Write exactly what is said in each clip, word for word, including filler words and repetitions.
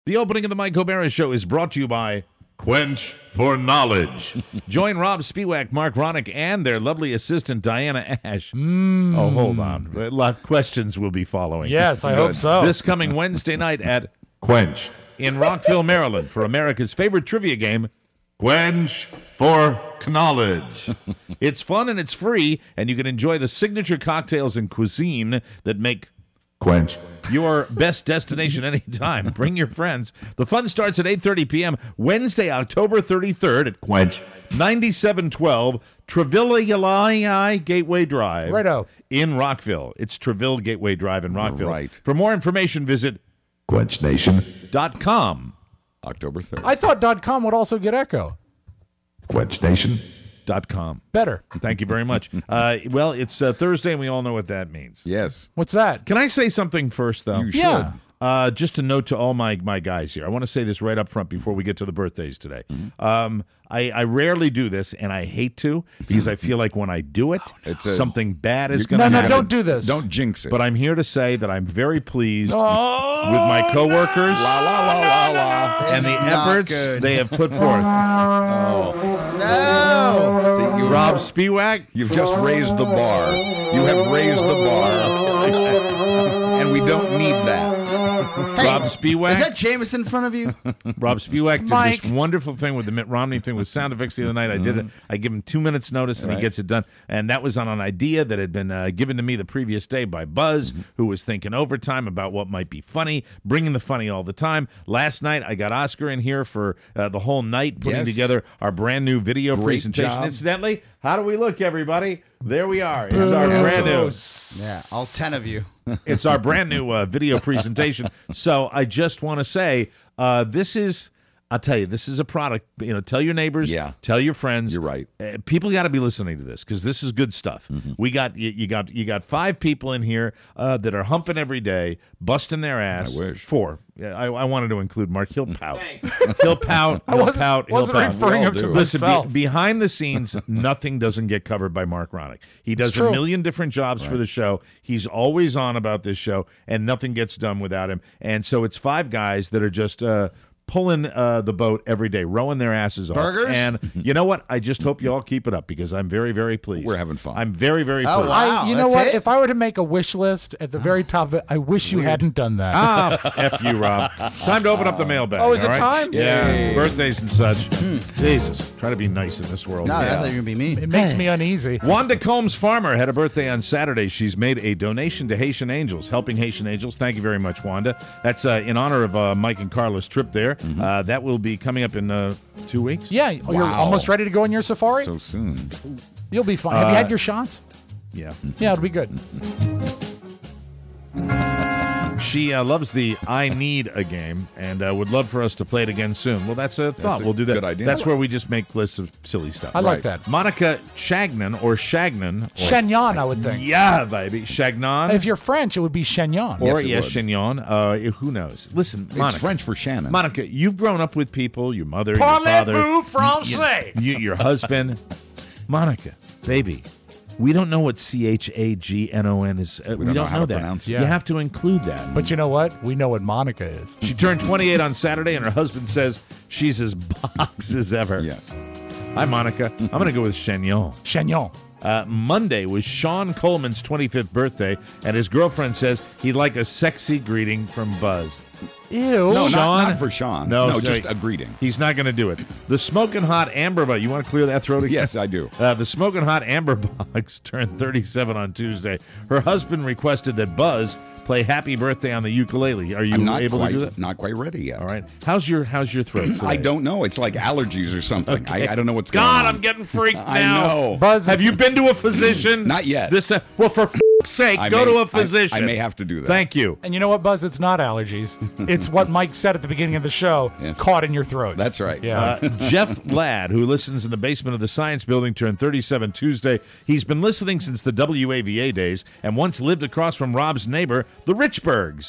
The opening of the Mike O'Bara Show is brought to you by Quench for Knowledge. Join Rob Spiewak, Mark Ronick, and their lovely assistant, Diana Ash. Mm. Oh, hold on. A lot of questions will be following. Yes, I Good. hope so. This coming Wednesday night at Quench in Rockville, Maryland, for America's favorite trivia game, Quench for Knowledge. It's fun and it's free, and you can enjoy the signature cocktails and cuisine that make Quench your best destination anytime. Bring your friends. The fun starts at eight thirty p.m. Wednesday, October thirty-third at Quench, ninety-seven twelve Treville Gateway Drive Righto. in Rockville. It's Treville Gateway Drive in Rockville. Right. For more information, visit quench nation dot com. October third. I thought .com would also get Echo. quench nation dot com. Better. Thank you very much. Uh, well, it's uh, Thursday, and we all know what that means. Yes. What's that? Can I say something first, though? You Yeah. should. Uh, just a note to all my, my guys here. I want to say this right up front before we get to the birthdays today. Mm-hmm. Um, I, I rarely do this, and I hate to because I feel like when I do it, It's a- something bad is You- going to No, no, happen. don't do this. Don't jinx it. But I'm here to say that I'm very pleased Oh, with my coworkers la la la la la. and the is not efforts good. they have put forth. No! See, you, Rob Spiewak, you've just raised the bar. You have raised the bar. And we don't need that. Rob Spiewak. Is that Jameson in front of you? Rob Spiewak did Mike. this wonderful thing with the Mitt Romney thing with sound effects the other night. I did it. I give him two minutes notice, and he Right. gets it done. And that was on an idea that had been uh, given to me the previous day by Buzz, who was thinking overtime about what might be funny, bringing the funny all the time. Last night, I got Oscar in here for uh, the whole night, putting Yes. together our brand new video Great presentation. job. Incidentally, how do we look, everybody? There we are. It's our brand new. Yeah, all ten of you. It's our brand new uh, video presentation. So I just want to say, uh, this is, I'll tell you, this is a product. You know, tell your neighbors, Yeah. tell your friends. You're right. Uh, people got to be listening to this because this is good stuff. Mm-hmm. We got you, you got you got five people in here uh, that are humping every day, busting their ass. I wish. Four. Yeah, I, I wanted to include Mark. He'll pout. He'll pout. He'll wasn't- pout. He'll wasn't pout. referring We all him to do. Listen, be, myself. behind the scenes, nothing doesn't get covered by Mark Ronick. He does a true. million different jobs for the show. He's always on about this show, and nothing gets done without him. And so it's five guys that are just uh, pulling uh, the boat every day, rowing their asses off. Burgers? And you know what? I just hope you all keep it up because I'm very, very pleased. We're having fun. I'm very, very Oh, pleased. wow. I, you know that's what? it? If I were to make a wish list at the very top of it, I wish you hadn't done that. Ah, F you, Rob. Time to open up the mailbag. Oh, is all it right? time? Yeah, Yay. birthdays and such. Jesus, try to be nice in this world. No, I Yeah. thought you were going to be me. It makes me uneasy. Wanda Combs Farmer had a birthday on Saturday. She's made a donation to Haitian Angels, helping Haitian Angels. Thank you very much, Wanda. That's uh, in honor of uh, Mike and Carla's trip there. Uh, that will be coming up in uh, two weeks. Yeah, oh, you're Wow. almost ready to go on your safari? So soon. You'll be fine. Have you Uh, had your shots? Yeah. Yeah, it'll be good. She uh, loves the I Need a game and uh, would love for us to play it again soon. Well, that's a thought. a we'll do that. good idea. That's where we just make lists of silly stuff. I like Right. that. Monica Shagnon or Shagnon. Or, Chagnon, I would think. yeah, baby. Shagnon. If you're French, it would be Chagnon. or, Yes, it yes, would. Chignon. Uh, who knows? Listen, Monica. It's French for Shannon. Monica, you've grown up with people, your mother, your father, Parlez-vous français? you, your husband. Monica, baby, we don't know what C H A G N O N is. Uh, we, don't don't know how know to that. pronounce it. You Yeah. have to include that. But you know what? We know what Monica is. She turned twenty-eight on Saturday, and her husband says she's as box as ever. Yes. Hi, Monica. I'm going to go with Chagnon. Chagnon. Uh, Monday was Sean Coleman's twenty-fifth birthday, and his girlfriend says he'd like a sexy greeting from Buzz. Ew. No, Sean? not, not for Sean. No, no sorry. just a greeting. He's not going to do it. The Smoking Hot Amber Box. You want to clear that throat again? Yes, I do. Uh, the Smoking Hot Amber Box turned thirty-seven on Tuesday. Her husband requested that Buzz play Happy Birthday on the ukulele. Are you I'm not able quite to do that? not quite ready yet. All right. How's your How's your throat today? I don't know. It's like allergies or something. Okay. I, I don't know what's God, going on. I'm getting freaked now. I know. Buzz, Have you been to a physician? Not yet. This uh, well, for f- sake, I go may- to a I- physician. I may have to do that. Thank you. And you know what, Buzz? It's not allergies. It's what Mike said at the beginning of the show, Yes. caught in your throat. That's right. Yeah. Uh, Jeff Ladd, who listens in the basement of the Science Building, turned thirty-seven Tuesday. He's been listening since the W A V A days and once lived across from Rob's neighbor, the Richburgs.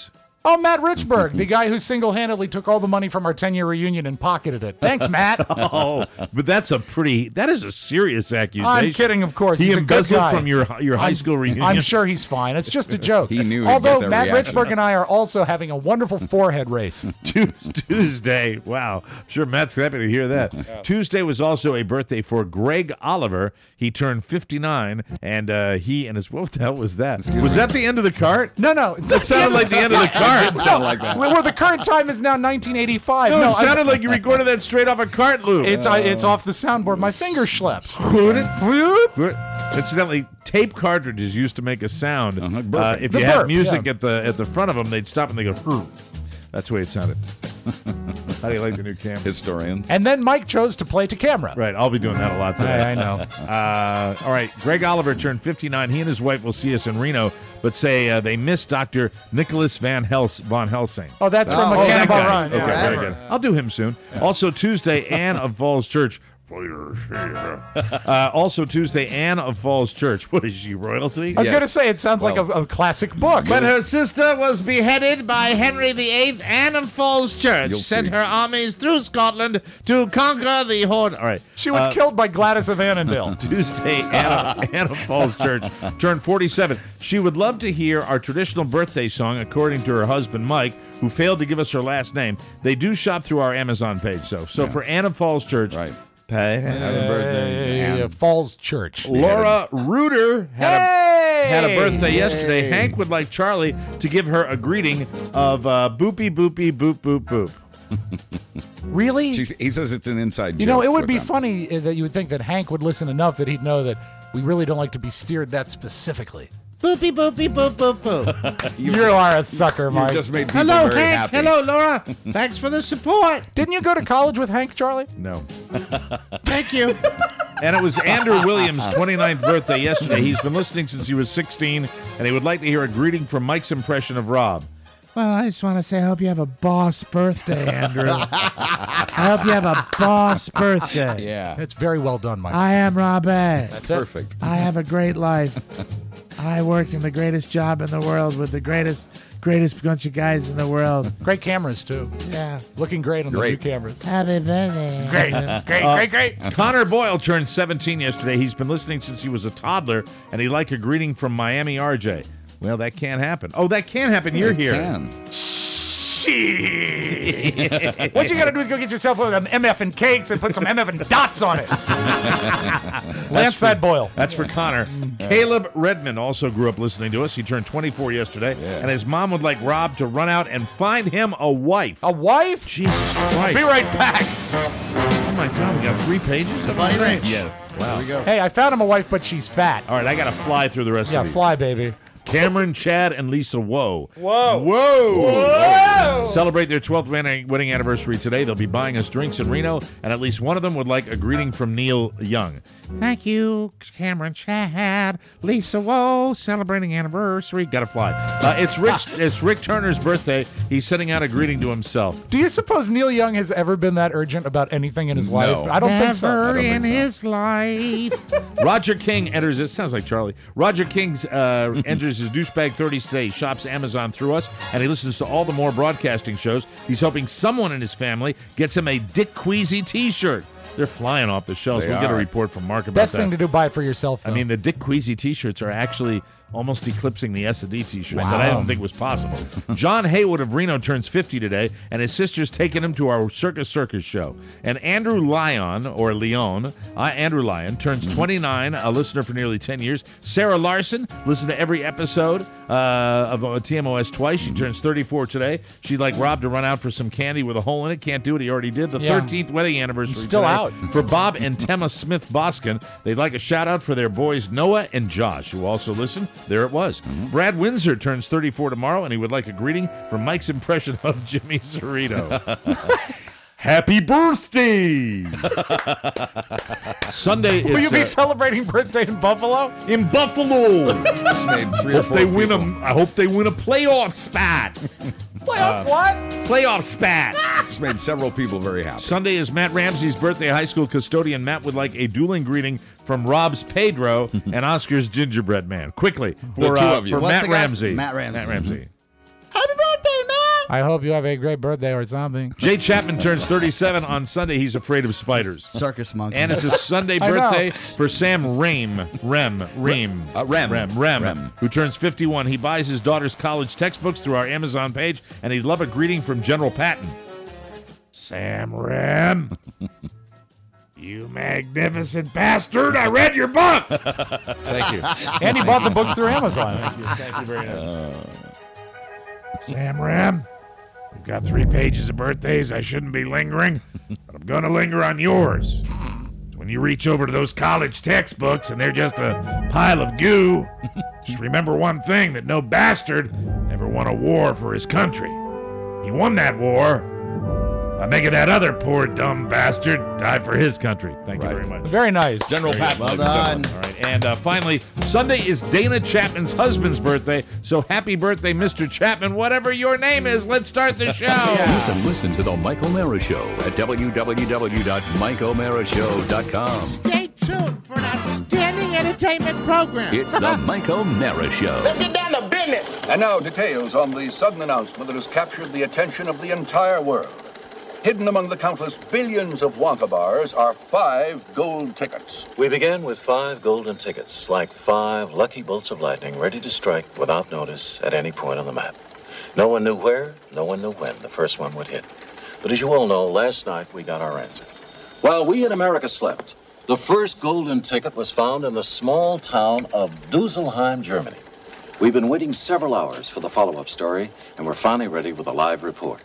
Oh, Matt Richburg, the guy who single-handedly took all the money from our ten-year reunion and pocketed it. Thanks, Matt. Oh, but that's a pretty, that is a serious accusation. I'm kidding, of course. He He's a good embezzled guy. from your your high I'm- school reunion. I'm sure he's fine. It's just a joke. He knew he'd Although get that Matt reaction. Richburg and I are also having a wonderful forehead race. Tu- Tuesday. Wow. I'm sure Matt's happy to hear that. Tuesday was also a birthday for Greg Oliver. He turned fifty-nine, and uh, he and his, what the hell was that? was that the end of the cart? No, no. That sounded like the end of the cart. Sound like that. Where where the current time is now nineteen eighty-five. No, No, it I- sounded like you recorded that straight off a cart loop. it's uh, it's off the soundboard. My finger schleps. Incidentally, tape cartridges used to make a sound. Uh-huh, Uh, burping. if The you had burp, music yeah. at the at the front of them, they'd stop and they go. "Hurr." That's the way it sounded. How do you like the new camera? Historians. And then Mike chose to play to camera. Right, I'll be doing that a lot today. I, I know. Uh, all right, Greg Oliver turned fifty-nine. He and his wife will see us in Reno, but say uh, they miss Doctor Nicholas Van Hels- von Helsing. Oh, that's from Oh, A that Cannonball guy. Run. Okay, Yeah. very good. I'll do him soon. Also Tuesday, Anne of Falls Church. Uh, also Tuesday, Anne of Falls Church. What is she, royalty? I was Yes. going to say, it sounds like a, a classic book. But her sister was beheaded by Henry the Eighth. Anne of Falls Church You'll sent see. her armies through Scotland to conquer the Horde. All right. She was Uh, killed by Gladys of Annandale. Tuesday, Anna, Anna Falls Church turned forty-seven. She would love to hear our traditional birthday song, according to her husband, Mike, who failed to give us her last name. They do shop through our Amazon page, though. So for Anna Falls Church, Right. Hey, Happy birthday, Uh, Ann. Falls Church. Laura Reuter had Hey! a had a birthday yesterday. Yay. Hank would like Charlie to give her a greeting of uh, boopy boopy boop boop boop. Really? She's, he says it's an inside joke. You know, it would with be them. funny uh, that you would think that Hank would listen enough that he'd know that we really don't like to be steered that specifically. Boopy boopy boop boop boop. You are a sucker, You Mike. just made people Hello, very Hank. happy. Hello, Laura. Thanks for the support. Didn't you go to college with Hank, Charlie? No. Thank you. And it was Andrew Williams' twenty-ninth birthday yesterday. He's been listening since he was sixteen, and he would like to hear a greeting from Mike's impression of Rob. Well, I just want to say I hope you have a boss birthday, Andrew. I hope you have a boss birthday. Yeah. It's very well done, Mike. I am Rob A. That's it. Perfect. I have a great life. I work in the greatest job in the world with the greatest, greatest bunch of guys in the world. Great cameras, too. Yeah. Looking great on Great. the new cameras. Happy birthday. Great, great, great, great. Connor Boyle turned seventeen yesterday. He's been listening since he was a toddler, and he'd like a greeting from Miami R J. Well, that can't happen. Oh, that can happen. You're It here. can. Shit. What you got to do is go get yourself an M F and cakes and put some M F and dots on it. Lance that Boyle. That's for Connor. Caleb Redmond also grew up listening to us. He turned twenty-four yesterday, Yeah. and his mom would like Rob to run out and find him a wife. A wife? Jesus Christ. Be right back. Oh, my God. We got three pages? The Bunny Ranch. Yes. Wow. There we go. Hey, I found him a wife, but she's fat. All right, I got to fly through the rest Yeah, of these. fly, baby. Cameron, Chad, and Lisa Woe. Whoa. Whoa. Whoa. Celebrate their twelfth wedding wedding anniversary today. They'll be buying us drinks in Reno, and at least one of them would like a greeting from Neil Young. Thank you, Cameron, Chad, Lisa Woe, celebrating anniversary. Gotta fly. Uh, it's Rick. It's Rick Turner's birthday. He's sending out a greeting to himself. Do you suppose Neil Young has ever been that urgent about anything in his life? I don't think so. I don't think in so. his life. Roger King enters. It sounds like Charlie. Roger King's uh, enters his douchebag thirties today. He shops Amazon through us, and he listens to all the more broadcasting shows. He's hoping someone in his family gets him a Dick Queasy T-shirt. They're flying off the shelves. They We'll get a are. report from Mark about Best that. thing to do, buy it for yourself, though. I mean, the Dick Queasy T-shirts are actually almost eclipsing the S and D T-shirts that I didn't think was possible. John Haywood of Reno turns fifty today, and his sister's taking him to our Circus Circus show. And Andrew Lyon, or Leon, uh, Andrew Lyon, turns twenty-nine, a listener for nearly ten years. Sarah Larson, listened to every episode uh, of uh, T M O S twice. She turns thirty-four today. She'd like Rob to run out for some candy with a hole in it. Can't do it. He already did. The Yeah. thirteenth wedding anniversary Still today out. for Bob and Tema Smith Boskin. They'd like a shout out for their boys Noah and Josh, who also listen. There it was. Brad Windsor turns thirty-four tomorrow, and he would like a greeting from Mike's impression of Jimmy Cerrito. Happy birthday! Sunday Will is you be uh, celebrating birthday in Buffalo? in Buffalo. Just made three or Hope four they win people. a. I hope they win a playoff spot. Playoff what? Playoff spot. Just made several people very happy. Sunday is Matt Ramsey's birthday. High school custodian Matt would like a dueling greeting from Rob's Pedro and Oscar's Gingerbread Man. Quickly The for, two uh, of you. for What's Matt the guy's- Ramsey. Matt Ramsey. Matt Ramsey. Happy birthday, Matt! I hope you have a great birthday or something. Jay Chapman turns thirty-seven on Sunday. He's afraid of spiders. Circus monkey. And it's a Sunday I know. birthday for Sam Ream. Rem. Ream. Uh, Rem. Rem. Rem. Rem. Who turns fifty-one. He buys his daughter's college textbooks through our Amazon page, and he'd love a greeting from General Patton. Sam Rem. You magnificent bastard. I read your book. Thank you. And he bought the books through Amazon. Thank you. Thank you very much. Sam Ram, we've got three pages of birthdays. I shouldn't be lingering, but I'm going to linger on yours. When you reach over to those college textbooks and they're just a pile of goo, just remember one thing, that no bastard ever won a war for his country. He won that war by making that other poor dumb bastard die for his country. Thank you Right. very much. Very nice. General Patton. Well ladies and done. gentlemen. All right, and uh, finally, Sunday is Dana Chapman's husband's birthday, so happy birthday, Mister Chapman, whatever your name is. Let's start the show. You can listen to The Mike O'Mara Show at w w w dot mike o'mara show dot com. Stay tuned for an outstanding entertainment program. It's The Mike O'Mara Show. Let's get down to business. And now details on the sudden announcement that has captured the attention of the entire world. Hidden among the countless billions of Wonka bars are five gold tickets. We began with five golden tickets, like five lucky bolts of lightning ready to strike without notice at any point on the map. No one knew where, no one knew when the first one would hit. But as you all know, last night we got our answer. While we in America slept, the first golden ticket was found in the small town of Dusselheim, Germany. We've been waiting several hours for the follow-up story, and we're finally ready with a live report.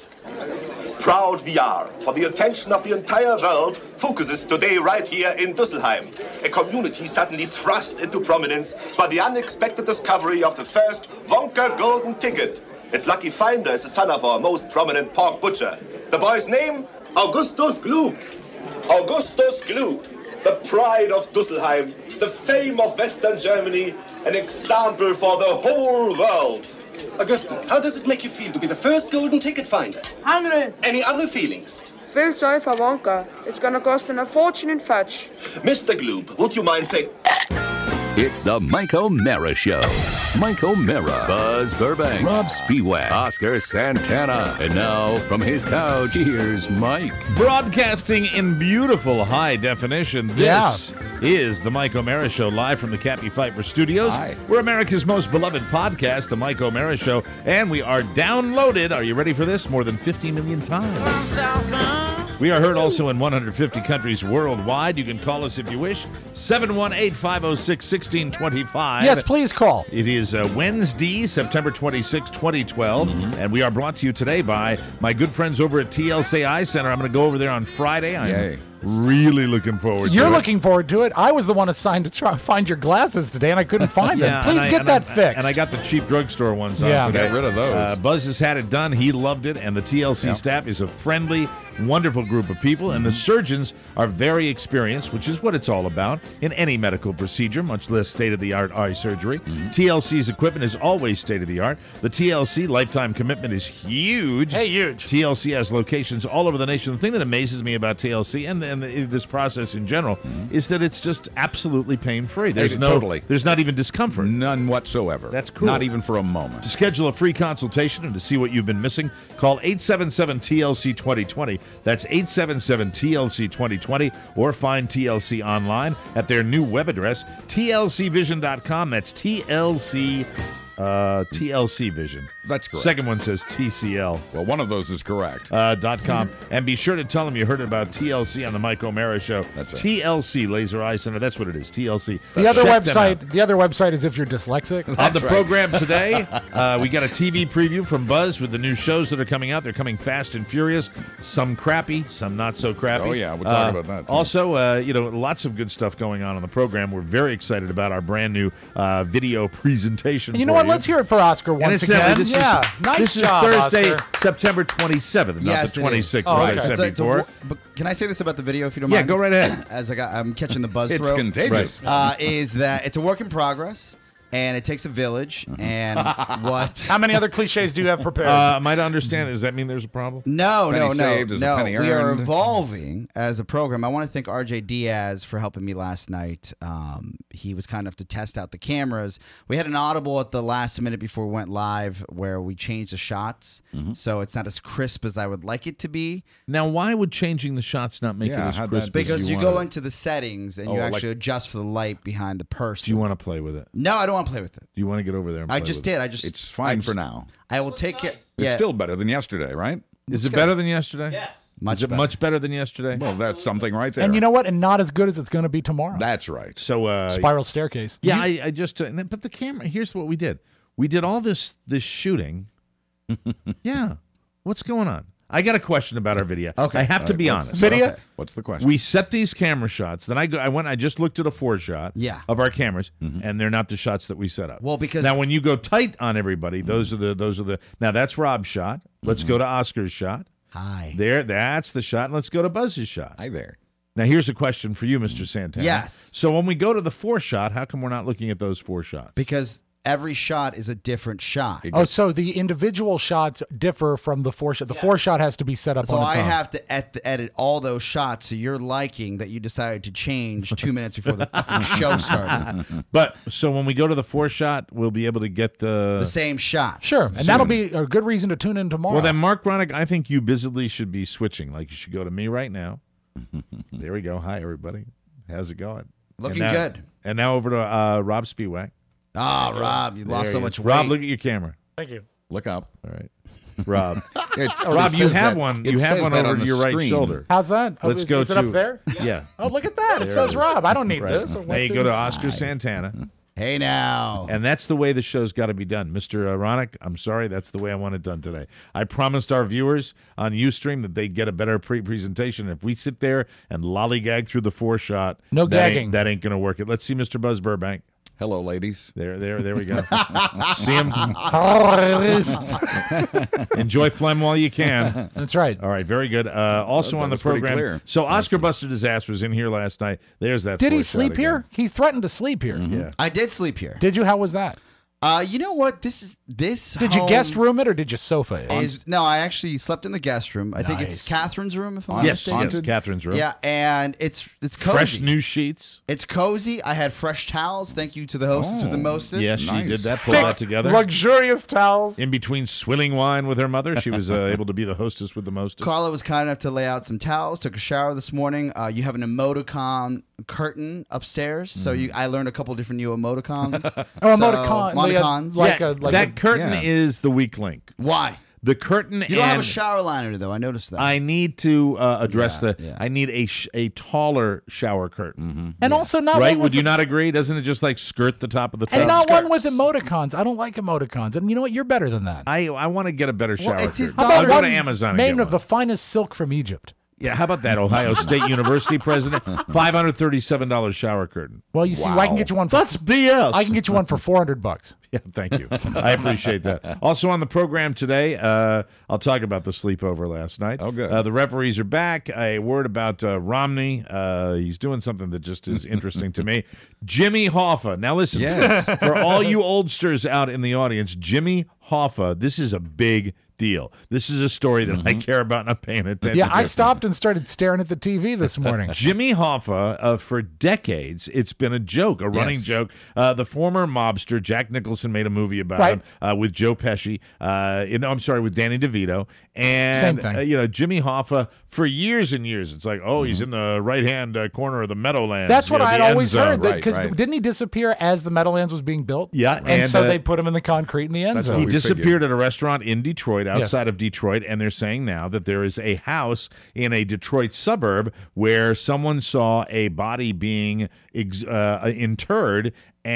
Proud V R, for the attention of the entire world, focuses today right here in Dusselheim, a community suddenly thrust into prominence by the unexpected discovery of the first Wonka golden ticket. Its lucky finder is the son of our most prominent pork butcher. The boy's name? Augustus Gloop. Augustus Gloop, the pride of Dusselheim, the fame of Western Germany, an example for the whole world. Augustus, how does it make you feel to be the first golden ticket finder? Hungry. Any other feelings? Feel sorry for Wonka. It's gonna cost him a fortune in fudge. Mister Gloop, would you mind saying... It's The Mike O'Mara Show. Mike O'Mara, Buzz Burbank, Rob Spiewak, Oscar Santana. And now, from his couch, here's Mike. Broadcasting in beautiful high definition, this is the Mike O'Mara Show, live from the Cappy Pfeiffer Studios. Hi. We're America's most beloved podcast, the Mike O'Mara Show, and we are downloaded, are you ready for this, more than fifty million times. We are heard also in one hundred fifty countries worldwide. You can call us if you wish, seven one eight, five oh six, one six two five. Yes, please call. It is uh, Wednesday, September twenty-sixth, twenty twelve, Mm-hmm. and we are brought to you today by my good friends over at T L C Eye Center. I'm going to go over there on Friday. I'm Yay. really looking forward You're to it. looking forward to it. I was the one assigned to try find your glasses today, and I couldn't find them. Yeah, Please and I- get and that I- fixed. And I got the cheap drugstore ones on Yeah. today. Get rid of those. Uh, Buzz has had it done. He loved it, and the T L C Yep. staff is a friendly, wonderful group of people, and the surgeons are very experienced, which is what it's all about in any medical procedure, much less state-of-the-art eye surgery. T L C's equipment is always state-of-the-art. The T L C lifetime commitment is huge. Hey, huge. T L C has locations all over the nation. The thing that amazes me about T L C and, and this process in general is that it's just absolutely pain-free. There's Hey, no, totally. there's not even discomfort. None whatsoever. That's cool. Not even for a moment. To schedule a free consultation and to see what you've been missing, call eight seven seven T L C twenty twenty. That's eight seven seven T L C twenty twenty, or find T L C online at their new web address, T L C vision dot com. That's T L C, uh, T L C Vision. That's correct. Second one says T C L. Well, one of those is correct. Uh, dot com. And be sure to tell them you heard about T L C on the Mike O'Mara Show. That's right. T L C Laser Eye Center. That's what it is. T L C. the other Check them out. website. The other website is if you're dyslexic. On the right. program today, uh, we got a T V preview from Buzz with the new shows that are coming out. They're coming fast and furious. Some crappy, some not so crappy. Oh, yeah, we'll talk Uh, about that, too. Also, uh, you know, lots of good stuff going on on the program. We're very excited about our brand new uh, video presentation. You know for what? Let's hear it for Oscar And once incidentally, again. this yeah, is, nice this job, is Thursday, Oscar. September twenty-seventh, not Yes, the it is. twenty-sixth, Oh, as okay. I said It's a- it's a before. wo- but can I say this about the video, if you don't Yeah, mind? go right ahead. As I got, I'm catching the buzz It's throat. contagious. Uh, is that it's a work in progress. and it takes a village. And what? How many other cliches do you have prepared? Uh, am I to understand? Does that mean there's a problem? No, Penny no, no, saved is a no. penny We are earned. evolving as a program. I want to thank R J Diaz for helping me last night. Um, he was kind enough to test out the cameras. We had an audible at the last minute before we went live where we changed the shots, Mm-hmm. so it's not as crisp as I would like it to be. Now, why would changing the shots not make Yeah, it as how'd crisp that- as Because you, you go wanted it? into the settings and Oh, you like- actually adjust for the light behind the person. Do you want to play with it? no, I don't want to play with it. Do you want to get over there and I play just with did. I just. It's I fine just- for now. I will take it. It's Yeah, still better than yesterday, right? it? Is it good. better than yesterday? Yes. much Is it better. much better than yesterday? Well, that's something right there. and you know what? And not as good as it's going to be tomorrow. That's right. So, uh, Spiral staircase. yeah, I, I just, uh, but the camera, here's what we did. We did all this, this shooting. Yeah. What's going on? I got a question about our video. Okay. I have to All be right, what's- honest. Video? Okay. What's the question? We set these camera shots. Then I go. I went. I just looked at a four shot. Yeah. Of our cameras, and they're not the shots that we set up. Well, because- now when you go tight on everybody, those are the those are the. Now that's Rob's shot. Let's go to Oscar's shot. Hi. There, that's the shot. And let's go to Buzz's shot. Hi there. Now here's a question for you, Mister Santana. Yes. So when we go to the four shot, how come we're not looking at those four shots? Because every shot is a different shot. Oh, so the individual shots differ from the four shot. The four shot has to be set up So on its I own. have to ed- edit all those shots. So you're liking that you decided to change two minutes before the fucking show started. But so when we go to the four shot, we'll be able to get the. The same shot. Sure, and that'll be a good reason to tune in tomorrow. Well, then, Mark Ronick, I think you busily should be switching. Like, you should go to me right now. There we go. Hi, everybody. How's it going? Looking And now- good. And now over to uh, Rob Spiewak. Ah, Rob, you There lost so he much is. weight. Rob, look at your camera. Thank you. Look up. All right. Rob. It's, oh, Rob, it you says have that- one. it You have says one that over on to the your right screen. shoulder. How's that? Oh, Let's is, go is it to up there? Yeah. Oh, look at that. It There says it is. Rob. I don't need Right. this. It Now went you through- go to Oscar Santana. Hey now. And that's the way the show's got to be done. Mister Ronick, I'm sorry, that's the way I want it done today. I promised our viewers on Ustream that they get a better pre-presentation. If we sit there and lollygag through the four shot, No that gagging. ain't, that ain't going to work. It. Let's see Mister Buzz Burbank. Hello, ladies. There, there, there we go. See him. Oh, it is. Enjoy phlegm while you can. That's right. All right, very good. Uh, also That on the was pretty program, clear. so Oscar Busted His Ass was in here last night. There's that. Did he four shot sleep again. here? He threatened to sleep here. Yeah. I did sleep here. Did you? How was that? Uh, you know what? This is this. Did you home guest room it or did you sofa it? Is, no, I actually slept in the guest room. I think it's Nice. Catherine's room, if I'm not Yes, mistaken. yes, Catherine's room. Yeah, and it's it's cozy. Fresh new sheets. It's cozy. I had fresh towels. Thank you to the hostess with the mostest. Yes, she Nice. did that. Pull Thick, that together. luxurious towels. In between swilling wine with her mother, she was uh, able to be the hostess with the mostest. Carla was kind enough to lay out some towels. Took a shower this morning. Uh, you have an emoticon curtain upstairs, so you I learned a couple different new emoticons. Oh, So, emoticon. like a- emoticons. Like yeah, a, like that a- curtain yeah. is the weak link. Why? The curtain. You don't have a and shower liner though. I noticed that. I need to uh, address Yeah, the. yeah. I need a sh- a taller shower curtain. and also not Right? one Would with you not agree? Doesn't it just like skirt the top of the tub? and not one with skirts. emoticons. I don't like emoticons. And you know what? You're better than that. I I want to get a better shower Well, it's his curtain. daughter- I'll go one to Amazon and made get of one. the finest silk from Egypt. Yeah, how about that? Ohio State University president, five hundred thirty-seven dollars shower curtain. Well, you see, I can get you one for That's B S. I can get you one for four hundred bucks. Yeah, thank you. I appreciate that. Also on the program today, uh, I'll talk about the sleepover last night. Oh, good. Uh, the referees are back. A word about uh, Romney. Uh, he's doing something that just is interesting to me. Jimmy Hoffa. Now listen, Yes. for all you oldsters out in the audience, Jimmy Hoffa, this is a big deal. This is a story that I care about and I'm paying attention Yeah, I to. stopped and started staring at the T V this morning. Jimmy Hoffa, uh, for decades, it's been a joke, a running Yes. joke. Uh, the former mobster, Jack Nicholson, made a movie about Right. him uh, with Joe Pesci. Uh, you know, I'm sorry, with Danny DeVito. And, Same thing. Uh, you know, Jimmy Hoffa, for years and years, it's like, oh, he's in the right-hand uh, corner of the Meadowlands. That's you what know, I had the end always zone. heard. Right, Because right. didn't he disappear as the Meadowlands was being built? Yeah, and, and, so uh, they put him in the concrete in the end That's zone. what He we disappeared figured. at a restaurant in Detroit, outside of Detroit, and they're saying now that there is a house in a Detroit suburb where someone saw a body being ex- uh, interred,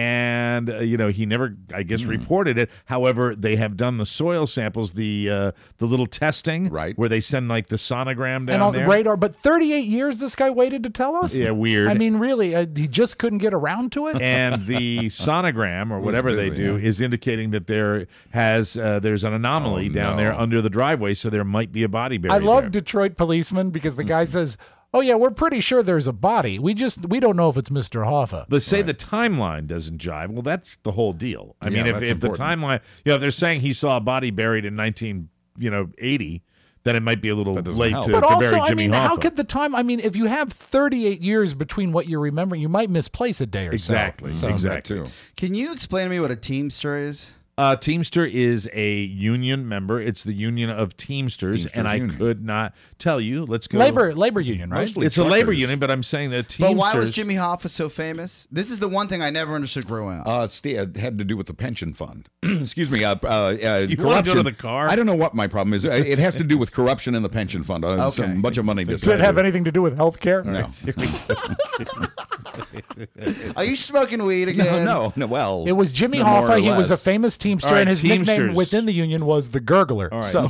and uh, you know he never, I guess, reported it. However, they have done the soil samples, the uh, the little testing, Right. where they send like the sonogram down and all there. the radar. But thirty-eight years this guy waited to tell us? Yeah, weird. I mean, really, uh, he just couldn't get around to it? And the sonogram or whatever they busy, do yeah. is indicating that there has uh, there's an anomaly Oh, down no. there under the driveway, so there might be a body buried I love there. Detroit policemen because the guy says, Oh yeah, we're pretty sure there's a body. We just we don't know if it's Mister Hoffa. Let's say the timeline doesn't jive. Well, that's the whole deal. I Yeah, mean, if, that's if the important. timeline, you know, if they're saying he saw a body buried in nineteen, you know, eighty, then it might be a little That doesn't late help. to, But to also, bury I Jimmy mean, how Hoffa. could the time? I mean, if you have thirty-eight years between what you remember, you might misplace a day or Exactly, so. So- exactly. That too. Can you explain to me what a Teamster is? Uh, Teamster is a union member. It's the Union of Teamsters, Teamsters and I Union. could not tell you. Let's go. Labor labor union, right? Mostly It's a labor truckers. union, but I'm saying that Teamsters. But why was Jimmy Hoffa so famous? This is the one thing I never understood growing up. Uh, Steve, it had to do with the pension fund. Excuse me. Uh, uh, uh, You wanna go corruption. to the car? I don't know what my problem is. Uh, It has to do with corruption in the pension fund. Uh, Okay. Some bunch of money. Does it have anything to do with health care? No. Are you smoking weed no, again? no, no. Well, It was Jimmy no, more Hoffa. or He was a less. famous Teamster, All right, and his nickname Teamsters. within the union was the Gurgler. right. So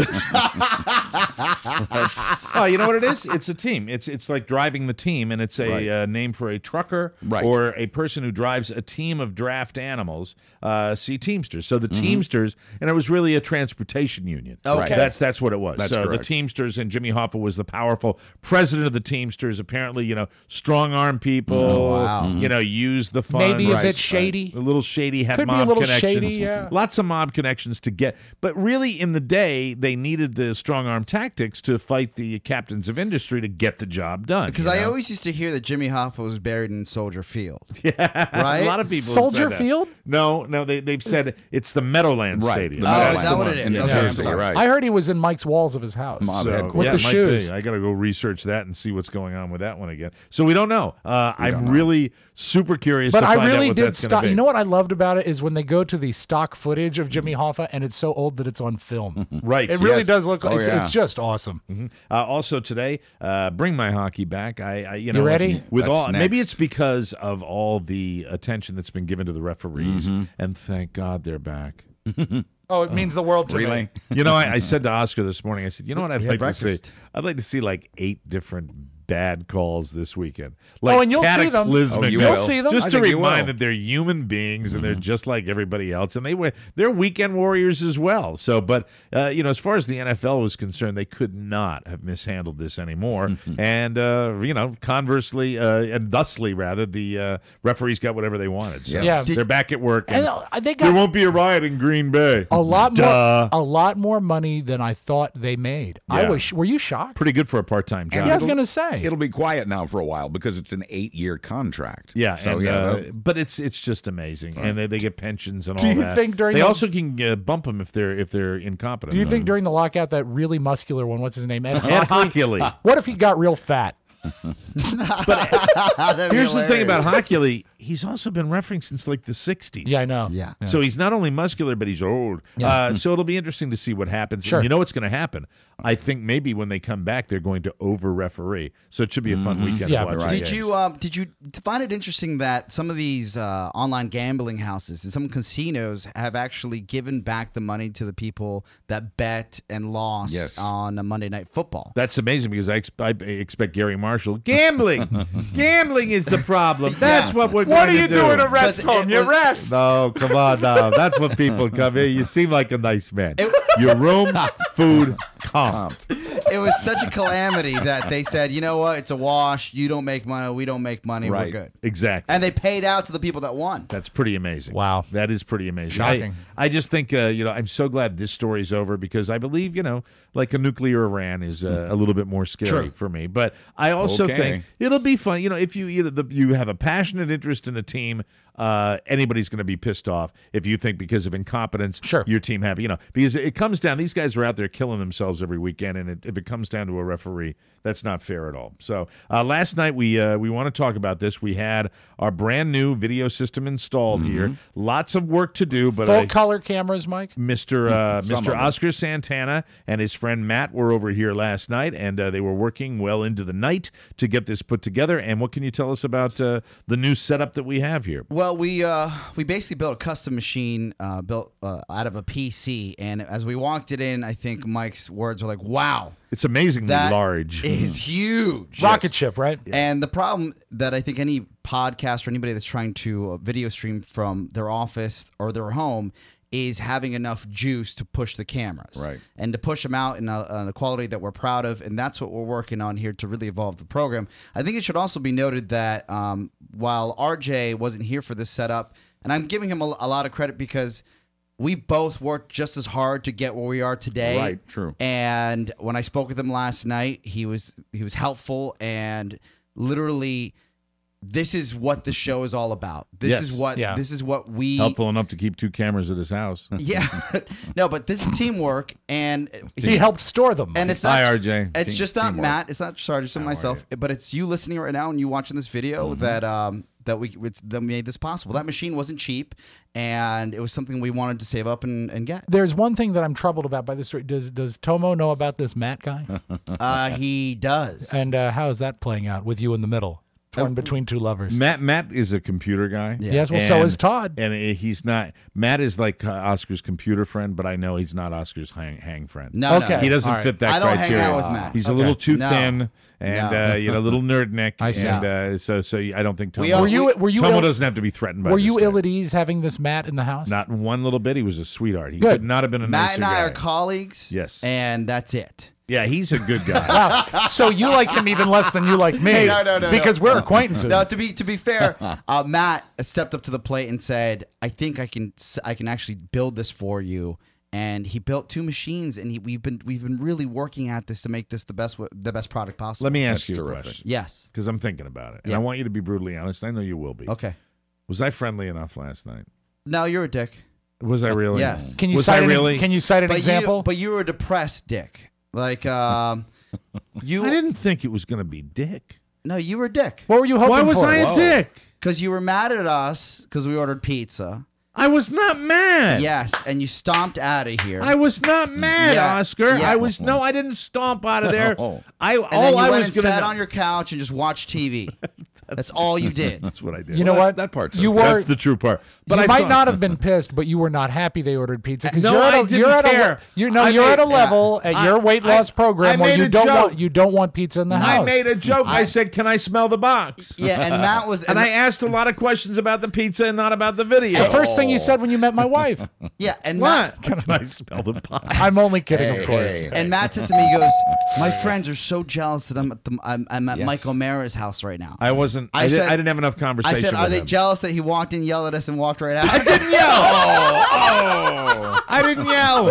Oh, you know what it is? It's a team. It's it's like driving the team, and it's a Right. uh, name for a trucker Right. or a person who drives a team of draft animals. Uh, see Teamsters. So the Teamsters, and it was really a transportation union. Okay. that's that's what it was. That's so correct. the Teamsters, and Jimmy Hoffa was the powerful president of the Teamsters. Apparently, you know, strong arm people. Oh, wow. You know, use the funds. maybe a Right, bit shady. A little shady, had Could be a mob little connections. shady, yeah. Lots of mob connections to get. But really, in the day, they needed the strong arm tactics to fight the captains of industry to get the job done. Because you I know? always used to hear that Jimmy Hoffa was buried in Soldier Field. Yeah. Right? A lot of people have Soldier said that. Field? No, no, they they've said it's the Meadowlands Right. Stadium. The Oh, Meadowlands is that what one it is? in New Okay, Jersey, I'm sorry. right. I heard he was in Mike's walls of his house. Mob So, headquarters. With yeah, the it might shoes. be. I got to go research that and see what's going on with that one again. So we don't know. Uh, I'm don't know. really super curious. But to I find out really what did that's gonna stop. be. You know what I loved about it is when they go to the stock footage of Jimmy Hoffa, and it's so old that it's on film. Right. It really Yes. does look. Oh, it's, yeah. it's just awesome. Uh, also today, uh, bring my hockey back. I, I you know, You ready? With That's all, maybe next. it's because of all the attention that's been given to the referees, Mm-hmm. and thank God they're back. Oh, it means the world to Really? me. You know, I, I said to Oscar this morning, I said, you know what I'd We had like to see? breakfast. I'd like to see like eight different bad calls this weekend. Like Oh, and you'll see them. cataclysmic Oh, you bad- will. see them. Just I to think you remind will. that they're human beings and they're just like everybody else, and they were they're weekend warriors as well. So, but uh, you know, as far as the N F L was concerned, they could not have mishandled this anymore. and uh, you know, conversely, uh, and thusly rather, the uh, referees got whatever they wanted. So Yeah. they're back at work. And And uh, they there got won't be a riot in Green Bay. a lot Duh. more, a lot more money than I thought they made. I Yeah. was. Were you shocked? Pretty good for a part-time job. Yeah, I was it'll- gonna say. It'll be quiet now for a while because it's an eight-year contract. Yeah, So and, yeah, uh, that- but it's it's just amazing, and they, they get pensions and Do all you that. think during they the- also can uh, bump them if they're if they're incompetent? Do you think during the lockout that really muscular one, what's his name, Ed Ed Hockley? Hockley. What if he got real fat? That'd be Here's the thing about hilarious. Hockley. He's also been refereeing since like the sixties. Yeah, I know. Yeah. So he's not only muscular, but he's old. Uh, so it'll be interesting to see what happens. Sure. And you know what's going to happen? I think maybe when they come back, they're going to over referee. So it should be a fun weekend Yeah, to watch. right. the Did games. you um, did you find it interesting that some of these uh, online gambling houses and some casinos have actually given back the money to the people that bet and lost Yes. on a Monday Night Football? That's amazing because I, ex- I expect Gary Marshall. Gambling, gambling is the problem. That's what we're What going are to you do. doing at rest Because it home? You was- rest. No, come on now. That's what people come here. You seem like a nice man. Your room, food, comp. It was such a calamity that they said, you know what, it's a wash. You don't make money. We don't make money. Right. We're good. Exactly. And they paid out to the people that won. That's pretty amazing. Wow. That is pretty amazing. Shocking. I, I just think, uh, you know, I'm so glad this story's over because I believe, you know, like a nuclear Iran is uh, a little bit more scary True. for me. But I also Okay. think it'll be fun. You know, if you either the, you have a passionate interest in a team, uh, anybody's going to be pissed off if you think because of incompetence, Sure. your team happy. You know, because it comes down. These guys are out there killing themselves every weekend, and it, if it comes down to a referee, that's not fair at all. So uh, last night we uh, we want to talk about this. We had our brand new video system installed here. Lots of work to do, but Full I, color cameras, Mike. Mister Uh, Some of Mister them. Oscar Santana and his friend Matt were over here last night, and uh, they were working well into the night to get this put together. And what can you tell us about uh, the new setup that we have here? Well, we uh, we basically built a custom machine uh, built uh, out of a P C, and as we walked it in, I think Mike's words were like, "Wow, It's amazingly that large. is huge." Rocket ship, right? And the problem that I think any podcast or anybody that's trying to uh, video stream from their office or their home is having enough juice to push the cameras. Right. And to push them out in a, in a quality that we're proud of, and that's what we're working on here to really evolve the program. I think it should also be noted that um, while R J wasn't here for this setup, and I'm giving him a, a lot of credit because we both worked just as hard to get where we are today. Right, true. And when I spoke with him last night, he was he was helpful and literally this is what the show is all about. This Yes. is what Yeah. this is what we Helpful enough to keep two cameras at his house. Yeah. No, but this is teamwork and He helped store them. and it's not Hi, R J. It's Team- just not teamwork. Matt, it's not Sarge, it's myself, but it's you listening right now and you watching this video that um that we it's, that made this possible. That machine wasn't cheap and it was something we wanted to save up and, and get. There's one thing that I'm troubled about by this story. Does does Tomo know about this Matt guy? Uh he does. And uh, how is that playing out with you in the middle, torn between two lovers? Matt Matt is a computer guy. Yes, well, so And- is Todd. And he's not. Matt is like uh, Oscar's computer friend, but I know he's not Oscar's hang, hang friend. No, Okay. no. He doesn't All right. fit that I don't hang criteria. out with Matt. He's a Okay. little too No. thin and No. uh, you know, a little nerd neck. I see. And uh, so, so I don't think Tomo. We all- Were you were you Tomo ill, doesn't have to be threatened by. were this you guy. ill at ease having this Matt in the house? Not one little bit. He was a sweetheart. He Good. could not have been a Matt nicer and I guy. are colleagues. Yes. And that's it. Yeah, he's a good guy. Wow. So you like him even less than you like me? No, no, no, Because no. we're acquaintances. No, to be to be fair, uh, Matt stepped up to the plate and said, "I think I can I can actually build this for you." And he built two machines, and he, we've been we've been really working at this to make this the best w- the best product possible. Let me ask That's you terrific. a question. Yes. Because I'm thinking about it. And Yeah. I want you to be brutally honest. I know you will be. Okay. Was I friendly enough last night? No, you're a dick. Was I really? Yes. Can you Was cite I an, really? Can you cite an But example? you but you were a depressed dick. Like um, you. I didn't think it was going to be Dick. No, you were a dick what were you hoping Why was for? I a Whoa. dick? because you were mad at us because we ordered pizza. I was not mad. Yes, and you stomped out of here. I was not mad, Yeah, Oscar. yeah. I was no, I didn't stomp out of there. Oh. I and all then you I went was and gonna sat do- on your couch and just watched T V. That's all you did. That's what I did. You know Well, that's- what? that part's you okay. were. That's the true part. But you I might thought- not have been pissed, but you were not happy they ordered pizza because No, you're, at I a- didn't you're at a care. le- you know I you're at a made- level at I- your weight I- loss program I where made you a don't joke. want you don't want pizza in the I house. made a joke. I, I- said, "Can I smell the box?" Yeah, and Matt was And I asked a lot of questions about the pizza and not about the video. the first thing you said when you met my wife. yeah, and Matt, What? Can I smell the box? I'm only kidding, Hey, of course. hey, and Matt said to me, he goes, "My friends are so jealous that I'm at the, I'm, I'm at Yes. Mike O'Mara's house right now." I wasn't. I, I did, said- I didn't have enough I conversation. said, "Are with they him. jealous that he walked in, yelled at us, and walked right out?" I didn't yell. Oh, I didn't yell.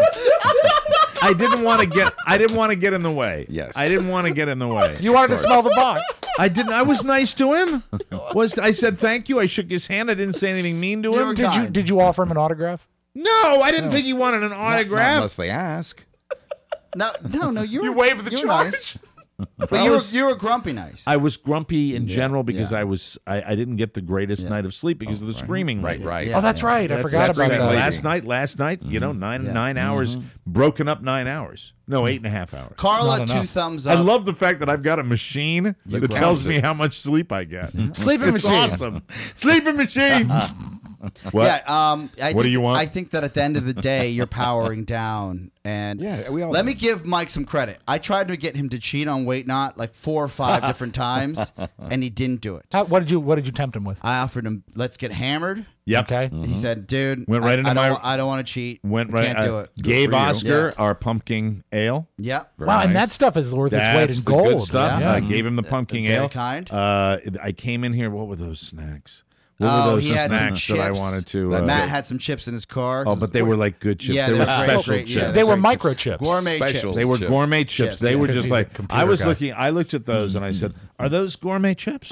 I didn't want to get. I didn't want to get in the way. Yes. I didn't want to get in the way. You wanted to smell the box. I didn't. I was nice to him. Was I said thank you? I shook his hand. I didn't say anything mean to You him. were Did you kind. did you offer him an autograph? No, I didn't think he wanted an Not autograph. unless they ask. No, no, no. You, You were, waived the you were charge. nice. But you were you were grumpy nice. I was grumpy in general because yeah. I was. I, I didn't get the greatest Yeah. night of sleep because of the screaming. Right, lady. right. Yeah. Oh, that's right. I That's- forgot that's about right. that. lady. Last night, last night, you know, nine Yeah. nine hours, broken up nine hours. No, eight and a half hours. Carla, not two enough. thumbs I up. love the fact that I've got a machine that grabs tells it. me how much sleep I get. Sleeping It's machine. awesome. Sleeping machine. What? Yeah, um, I What do think- you want? I think that at the end of the day, you're powering down. And Yeah, we all let do. me give Mike some credit. I tried to get him to cheat on Weight Not like four or five different times, and he didn't do it. How, what did you What did you tempt him with? I offered him, let's get hammered. Yep. Okay. He said, dude, Went right I, into I don't, my- wa- I don't want to cheat. Went We right. Can't uh, do it. Gabe for you. Oscar, Yeah. our pumpkin ale. Yep. Very Wow, and nice. that stuff is worth its weight That's in the gold. good stuff. Yeah. I gave him the pumpkin Very ale. kind. Uh, I came in here. What were those snacks? What Oh, were those he had some snacks that I chips. wanted to? That Uh, Matt had some chips in his car. oh, but they were like good chips. Yeah, they they were were great, special great, chips. yeah, They were great microchips. chips. Gourmet Special chips. They were chips. gourmet chips. Chips, They yeah. were Because just he's a like computer I was guy. looking. I looked at those and I said, "Are those gourmet chips?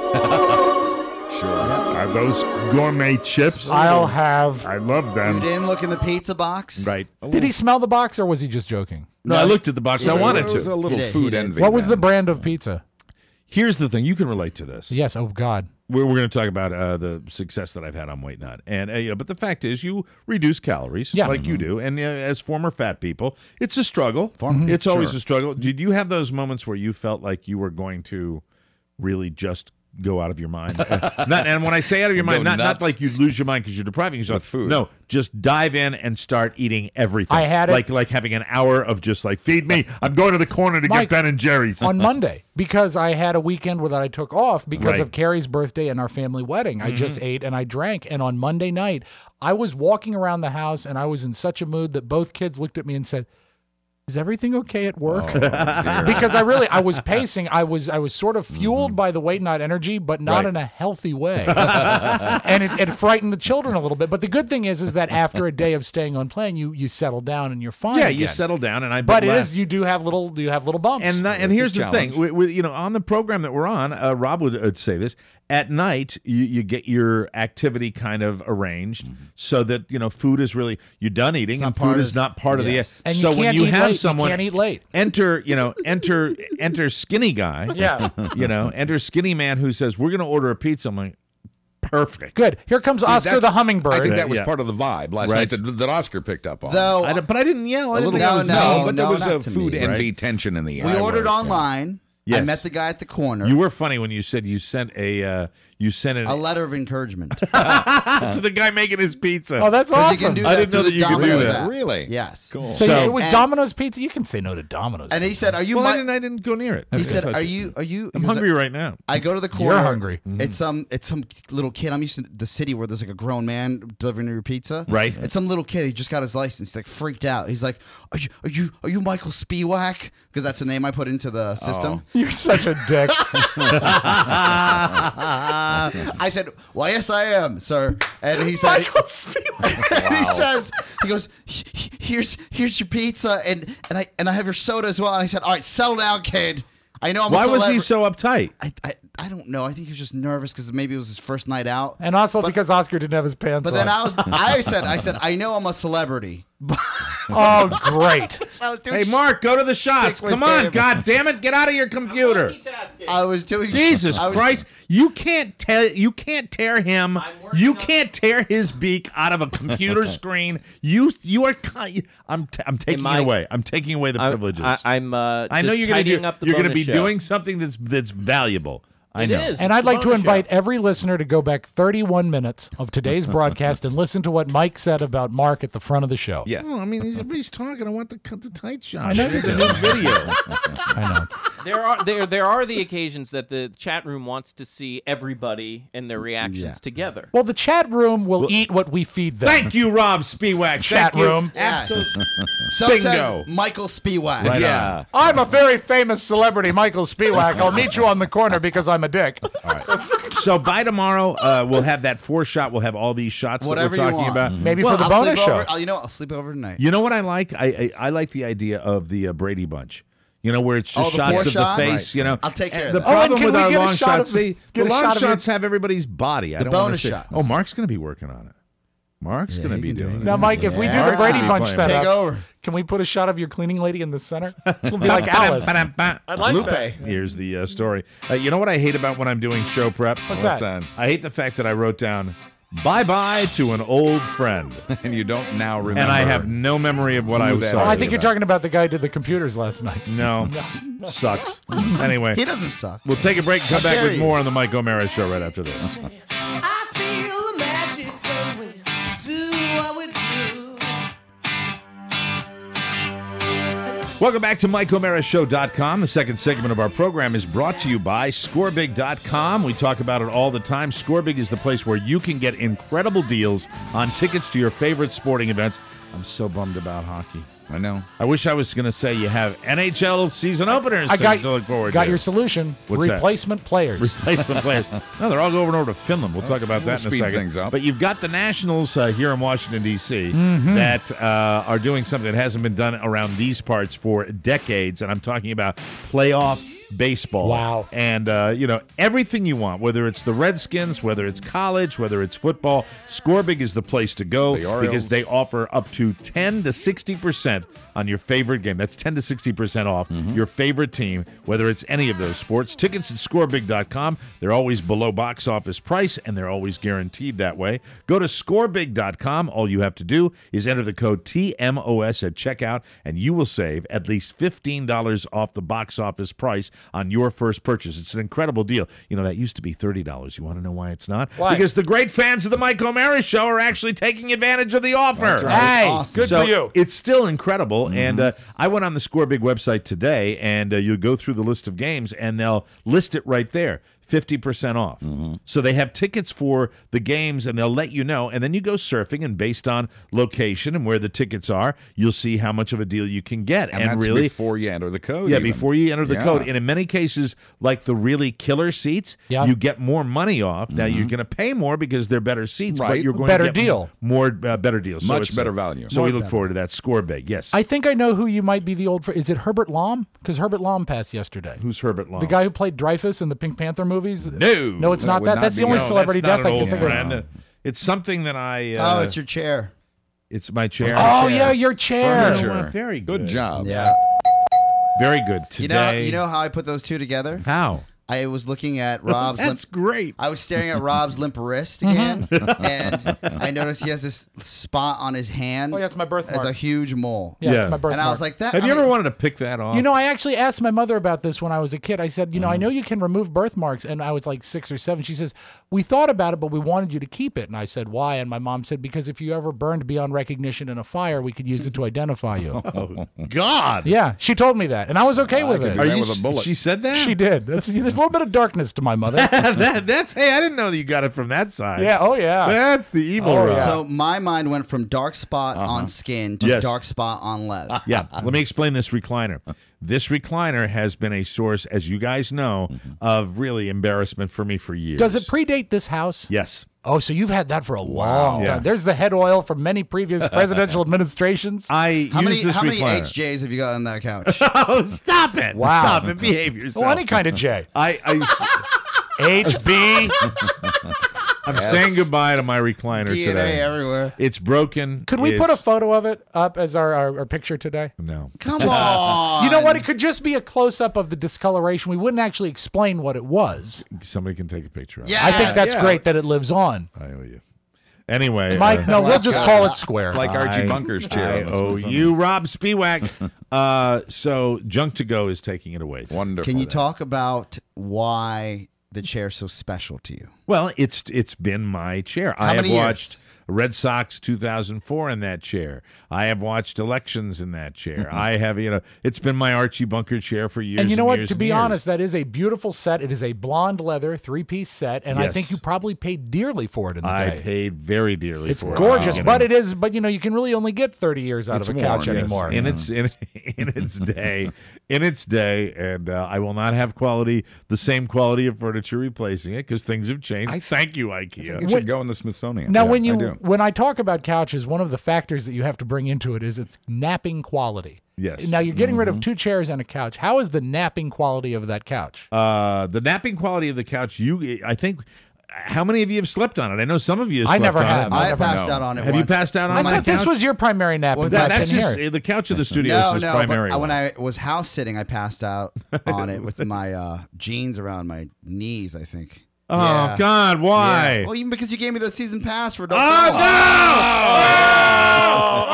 Sure. Are those gourmet chips? I'll have. I love You them." didn't look in the pizza box? Right. Did he smell the box or was he just joking? No, I looked at the box. I Yeah, wanted There was to. a little He did, he food did. envy. What was the then. brand of pizza? Here's the thing. You can relate to this. Yes. Oh God. We're, we're going to talk about uh, the success that I've had on Weight Not, and uh, you know, but the fact is, you reduce calories Yeah. like you do, and uh, as former fat people, it's a struggle. Former- It's always Sure. a struggle. Did you have those moments where you felt like you were going to really just go out of your mind. Uh, not, and when I say out of your mind, Go not, not nuts. like you lose your mind because you're depriving yourself. With food. No, just dive in and start eating everything. I had it- like like having an hour of just like feed me. I'm going to the corner to Mike, get Ben and Jerry's on Monday because I had a weekend where I took off because Right. of Carrie's birthday and our family wedding. I just Mm-hmm. ate and I drank. And on Monday night, I was walking around the house and I was in such a mood that both kids looked at me and said, "Is everything okay at work?" Oh, dear. Because I really, I was pacing. I was, I was sort of fueled by the weight, not energy, but not Right. in a healthy way. And it, it frightened the children a little bit. But the good thing is, is that after a day of staying on plane, you you settle down and you're fine. Yeah, you again. settle down, and I. But it laugh. is, you do have little, you have little bumps. And and It's here's a the thing, challenge. with, with, you know, on the program that we're on, uh, Rob would uh, say this. At night, you, you get your activity kind of arranged so that you know food is really you're done eating, not and part food is of- not part yes. of the. And so you when can't you eat have late. someone You can't eat late. enter, you know, enter enter skinny guy, Yeah. you know, enter skinny man who says we're going to order a pizza. I'm like, perfect. Good. Here comes See, Oscar that's- the hummingbird. I think that was Yeah. part of the vibe last Right. night that, that Oscar picked up on. Though I don't- but I didn't yell. I a didn't little think I No, was no, mean. but there no, was not a to food me, envy right? tension in the air. we ordered Yeah. online. I Yes. met the guy at the corner. You were funny when you said you sent a uh, you sent an, a letter of encouragement. to the guy making his pizza. Oh, that's 'Cause awesome. you can do I that didn't know through that the you could do Domino's that. app. Really? Yes. Cool. So, So- it was and- Domino's Pizza. You can say no to Domino's. And he said, "Are you?" well, I Mi-" didn't. I didn't go near it. He I said, touched "Are it. you? Are you?" I'm he was hungry like- right now. I go to the corner. You're hungry. It's some it's some little kid. I'm used to the city where there's like a grown man delivering your pizza. Right. It's some little kid. He just got his license. He's like freaked out. He's like, "Are you? Are you? Are you Michael Spiewak?" Because that's the name I put into the system. You're such a dick. I said, "Why, yes, I am, sir." And he said, Michael Spiewak. and he says, he goes, "H- h- "Here's here's your pizza, and and I and I have your soda as well." And I said, "All right, settle down, kid. I know I'm Why a was he celebra- so uptight? I, I I don't know. I think he was just nervous because maybe it was his first night out. And also But- because Oscar didn't have his pants But on. then I was, I said, I said, I know I'm a celebrity. Oh, great. So I was doing Hey, Mark, go to the shots. with Come on, him. God damn it, get out of your computer. I was doing. Jesus I was, Christ! You can't tell. You can't tear him. You can't tear his beak out of a computer screen. You you are. ki- I'm t- I'm taking Mike, it away. I'm taking away the I- privileges. I, I'm. Uh, I know just you're gonna tidying do. up the You're gonna bonus be show. doing something that's that's valuable. I It know. is. And I'd like to Bonus invite show. every listener to go back thirty-one minutes of today's broadcast and listen to what Mike said about Mark at the front of the show. Yeah. Oh, I mean, he's, he's talking. I want the cut the tight shot. I know you It's a do. new video. I know. There are there there are the occasions that the chat room wants to see everybody and their reactions Yeah. together. Well, the chat room will eat what we feed them. Thank you, Rob Spiewak. Chat Thank you. room. Absolutely. so Bingo. says Michael Spiewak. Right Yeah. I'm a very famous celebrity, Michael Spiewak. I'll meet you on the corner because I'm a dick. So by tomorrow, uh, we'll have that four shot. We'll have all these shots Whatever that we're you talking want. about. Maybe Well, for the I'll bonus sleep show. over. I'll, you know, I'll sleep over tonight. You know what I like? I I, I like the idea of the uh, Brady Bunch. You know, where it's just Oh, the shots four of shots? the face. Right. You know, I'll take care of the that. Oh, and problem can with we our get a long shot shots, of- see, get the a long shot of your- shots have everybody's body. I The don't wanna bonus see- shots. Oh, Mark's going to be working on it. Mark's Yeah, going to he be can do doing it. it. Now, Mike, if we do Yeah. the Brady Mark Bunch should be playing. setup, Take over. can we put a shot of your cleaning lady in the center? It'll be like Alice. I like Lupe. that. Here's the uh, story. Uh, you know what I hate about when I'm doing show prep? What's What's that? that? I hate the fact that I wrote down bye-bye to an old friend. And you don't now remember. And I have no memory of what I Who was that talking Oh, is. I think you're about. talking about the guy who did the computers last night. No. Sucks. Anyway, He doesn't suck. we'll take a break and come How back dare with you. more on the Mike O'Mara Show right after this. I feel the magic when we do what we do. Welcome back to Mike O'Mara Show dot com. The second segment of our program is brought to you by Score Big dot com. We talk about it all the time. ScoreBig is the place where you can get incredible deals on tickets to your favorite sporting events. I'm so bummed about hockey. I know. I wish I was going to say you have N H L season openers I to, got, to look forward got to. your solution. What's that? Replacement players. Replacement players. No, they're all going over to Finland. We'll talk about that in a speed second. things up. But you've got the Nationals uh, here in Washington, D C Mm-hmm. that uh, are doing something that hasn't been done around these parts for decades. And I'm talking about playoff baseball. Wow. And, uh, you know, everything you want, whether it's the Redskins, whether it's college, whether it's football, ScoreBig is the place to go The Orioles. because they offer up to ten to sixty percent on your favorite game. That's ten to sixty percent off your favorite team, whether it's any of those sports. Tickets at Score Big dot com. They're always below box office price, and they're always guaranteed that way. Go to Score Big dot com. All you have to do is enter the code T M O S at checkout, and you will save at least fifteen dollars off the box office price on your first purchase. It's an incredible deal. You know, that used to be thirty dollars. You want to know why it's not? Why? Because the great fans of the Mike O'Mara Show are actually taking advantage of the offer. That's right. Hey, awesome. Good so for you. It's still incredible. Mm-hmm. And uh, I went on the Score Big website today, and uh, you go through the list of games, and they'll list it right there. fifty percent off. Mm-hmm. So they have tickets for the games, and they'll let you know. And then you go surfing, and based on location and where the tickets are, you'll see how much of a deal you can get. And, And, that's really, before you enter the code. yeah, even. before you enter the Yeah. code. And in many cases, like the really killer seats, Yeah. you get more money off. Now you're going to pay more because they're better seats, but Right. you're going Better to get deal. more uh, better deals. So Much it's, better uh, value. So More we look better. forward to that. Score Big, yes. I think I know who you might be the old. Fr- Is it Herbert Lom? Because Herbert Lom passed yesterday. Who's Herbert Lom? The guy who played Dreyfus in the Pink Panther movies. No, no, it's That not would that. not That's be the only him. No, celebrity that's death not I an can old think friend. of. It's something that I. Uh, Oh, it's your chair. It's my chair. Oh yeah, your chair. Furniture. Very good. Good job. Yeah. Very good. You know, Today, you know how I put those two together? how? I was looking at Rob's limp. That's great. I was staring at Rob's limp wrist again, and I noticed he has this spot on his hand. Oh, yeah, it's my birthmark. It's a huge mole. Yeah, Yeah. it's my birthmark. And I was like, that. Have I you mean, ever wanted to pick that off? You know, I actually asked my mother about this when I was a kid. I said, you know, I know you can remove birthmarks, and I was like six or seven. She says, we thought about it, but we wanted you to keep it. And I said, why? And my mom said, because if you ever burned beyond recognition in a fire, we could use it to identify you. Oh, God. Yeah, she told me that, and I was okay I with could it. do Are that you? with a bullet. She said that. She did. That's, there's a little bit of darkness to my mother. that, that's. Hey, I didn't know that you got it from that side. Yeah. Oh yeah. That's the evil. Oh, Rob. yeah. So my mind went from dark spot on skin to Yes. dark spot on leather. Yeah, let me explain this recliner. This recliner has been a source, as you guys know, of really embarrassment for me for years. Does it predate this house? Yes. Oh, so you've had that for a long time. Yeah. There's the head oil from many previous presidential administrations. I How use many this how many recliner. H Js have you got on that couch? Oh, stop it! Wow. Stop it! Behave yourself. Well, any kind of J. I, I H B. I'm saying goodbye to my recliner D N A today. everywhere. It's broken. Could we It's- put a photo of it up as our, our, our picture today? No. Come on. You know what? It could just be a close up of the discoloration. We wouldn't actually explain what it was. Somebody can take a picture of it. Yeah. I think that's yeah. great that it lives on. I owe you. Anyway, Mike, uh, no, we'll just call it square. Like Archie I- Bunker's chair. I on the owe Smithsonian. you, Rob Spiewak. uh, so Junk to Go is taking it away. Wonderful. Can you talk about why the chair's so special to you? Well, it's it's been my chair. How I have many years? watched Red Sox two thousand four in that chair. I have watched elections in that chair. I have, you know, it's been my Archie Bunker chair for years. And you know what? years To and be years. honest, that is a beautiful set. It is a blonde leather three piece set, and I Yes. think you probably paid dearly for it in the I day. paid very dearly It's for gorgeous, it. but it is. But you know, you can really only get thirty years out It's of a couch worn, yes. anymore. in its in, in its day, in its day, and uh, I will not have quality, the same quality of furniture replacing it because things have changed. I- Thank you, IKEA. It should go in the Smithsonian. Now, Yeah, when I you do. when I talk about couches, one of the factors that you have to bring into it is its napping quality. Yes. Now you're getting rid Mm-hmm. of two chairs and a couch. How is the napping quality of that couch? Uh, the napping quality of the couch. You, I think. How many of you have slept on it? I know some of you. Have I slept never on have. It. I never passed know. out on it Have once. you passed out on I my thought this couch? was your primary napping Well, That, couch that's in just here. the couch of the studio. No, is no. primary But one. when I was house sitting, I passed out on it with my uh, jeans around my knees, I think. Oh Yeah. God, why? Yeah. Well, even because you gave me the season pass for Don't Oh Go. no! Oh!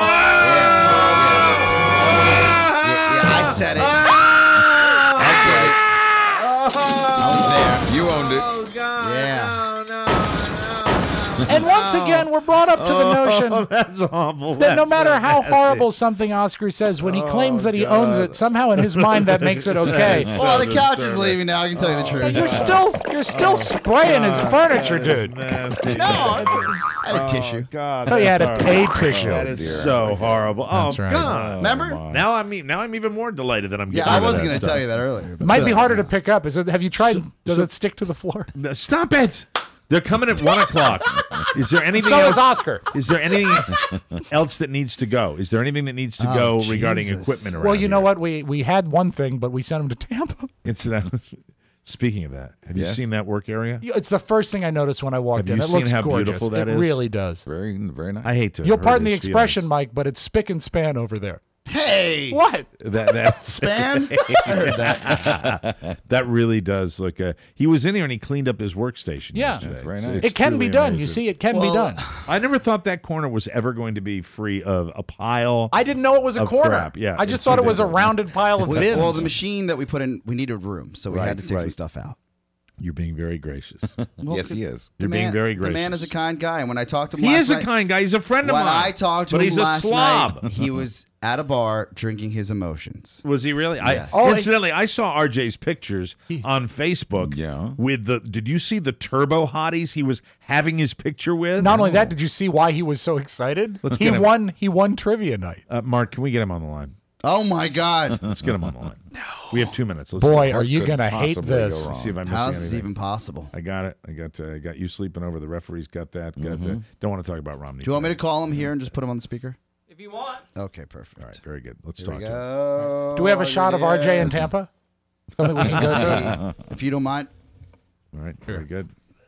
Yeah, yeah, I said it. That's right. I was there. You owned it. Oh God! Yeah. No, no, no. And once again, we're brought up to the notion Oh, that's awful. that no That's matter so how nasty. horrible something Oscar says, when he claims that he owns it, somehow in his mind that makes it okay. Well, the couch is leaving now. I can tell you the But truth. you're still you're still spraying his furniture, dude. Nasty. No, I had a tissue. God, I thought you had that's a horrible. pay tissue. That is so horrible. That's oh right. God! Remember? Now I'm e- now I'm even more delighted that I'm. Yeah, getting I rid of wasn't that going to stuff. tell you that earlier. It but might be still. harder to pick up. Is it? Have you tried? Does it stick to the floor? No, Stop it! They're coming at one o'clock. Is there anything? So else? is Oscar. Is there anything else that needs to go? Is there anything that needs to Oh, go regarding Jesus. equipment around Well, you know here? what? We we had one thing, but we sent him to Tampa. Incidentally, speaking of that, have you Yes. seen that work area? It's the first thing I noticed when I walked Have in. you It seen looks how gorgeous. beautiful that it is? really does. Very, very nice. I hate to. You'll hurt pardon the his expression, feelings. Mike, but it's spick and span over there. Hey, Hey, what? That, that Span? I heard that. That really does look. Uh, he was in here and he cleaned up his workstation. Yeah. yesterday. That's very So nice. it's It can truly be done. You amazing. see, it can Well, be done. I never thought that corner was ever going to be free of a pile. I didn't know it was a of corner. crap. Yeah, I just it's thought it was a ridiculous. rounded pile of Well, bins. well, the machine that we put in, we needed room, so we Right, had to take some right. stuff out. You're being very gracious. Well, Yes, he is. The You're being man- very The man gracious. is a kind guy, and when I talked to him He last is a night- kind guy. He's a friend of when mine. I talked to but him he's a last slob. night, he was at a bar drinking his emotions. Was he really? Yes. I, Oh, incidentally, I saw R J's pictures on Facebook. Yeah. With the, did you see the turbo hotties he was having his picture with? Not only that, did you see why he was so excited? Let's he get him. won. He won trivia night. Uh, Mark, can we get him on the line? Oh my God! Let's get him on the line. No. We have two minutes. Let's Boy, do it. are you could gonna hate possibly go this? wrong? See if I'm missing How's this anything. even possible? I got it. I got. Uh, I got you sleeping over. The referee's got that. Got. Uh, don't want to talk about Romney. Do you want me to call him here and just put him on the speaker? If you want. Okay, perfect. All right. Very good. Let's Here talk we to him. go. Do we have a shot of R J in Yes. Tampa? Something we can go to. If you don't mind. All right. Very good.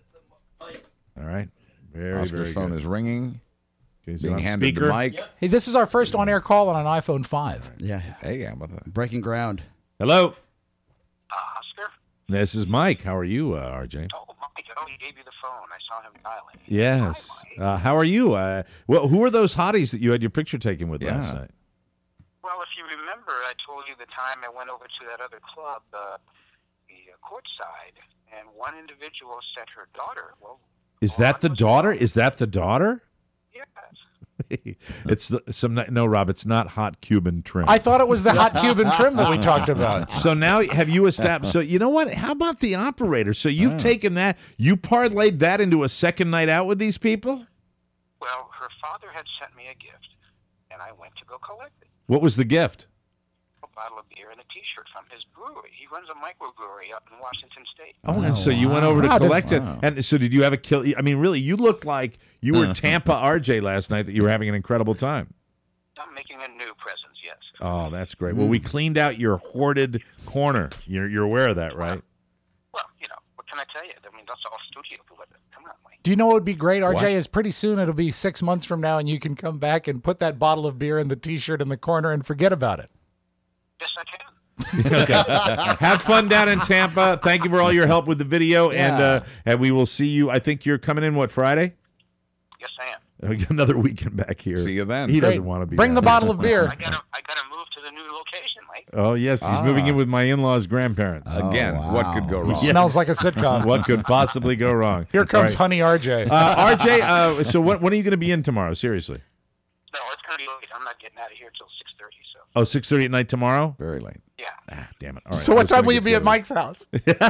All right. Very Oscar's very phone good. is ringing. Okay, he's Being on handed speaker. the mic. Hey, this is our first on-air call on an iPhone five. Yeah. Hey, how about that? Breaking ground. Hello. Oscar? This is Mike. How are you, uh, R J? Oh, Mike. Oh, he gave you the phone. I saw him dialing. Yes. Uh, how are you? Uh, well, who are those hotties that you had your picture taken with Yeah. last night? Well, if you remember, I told you the time I went over to that other club, uh, the uh, courtside, and one individual sent her daughter. Well, Is that the daughter? Is that the daughter? yes. It's the, some no, Rob. It's not hot Cuban trim. I thought it was the hot Cuban trim that we talked about. So now have you established? So you know what? How about the operator? So you've taken that, you parlayed that into a second night out with these people. Well, her father had sent me a gift, and I went to go collect it. What was the gift? A bottle of beer and a T-shirt from his brewery. He runs a microbrewery up in Washington State. Oh, and so you went over to Wow, collect this- it. Wow. And so did you have a kill? I mean, really, you looked like you were Tampa R J last night. That you were having an incredible time. I'm making a new presence, yes. Oh, that's great. Well, we cleaned out your hoarded corner. You're you're aware of that, right? Well, you know, what can I tell you? I mean, that's all studio equipment. Come on, Mike. Do you know what would be great, R J? What? Is pretty soon it'll be six months from now, and you can come back and put that bottle of beer and the T-shirt in the corner and forget about it. Yes, I can. Okay. Have fun down in Tampa. Thank you for all your help with the video, and Yeah. uh, and we will see you. I think you're coming in what Friday? Yes, I am. Another weekend back here. See you then. He Great. doesn't want to be. Bring the down bottle of beer. I gotta, I gotta move to the new location, Mike. here. Oh yes, he's Ah. moving in with my in-laws' grandparents. Again, wow. what could go wrong? Smells like a sitcom. What could possibly go wrong? Here All comes right. Honey R J. Uh, R J, uh, so when, when are you going to be in tomorrow? Seriously? No, it's gonna be late. I'm not getting out of here till six thirty. So Oh, six thirty at night tomorrow? Very late. yeah. Ah, damn it. All right. so I what was time gonna will you get be at together. Mike's house?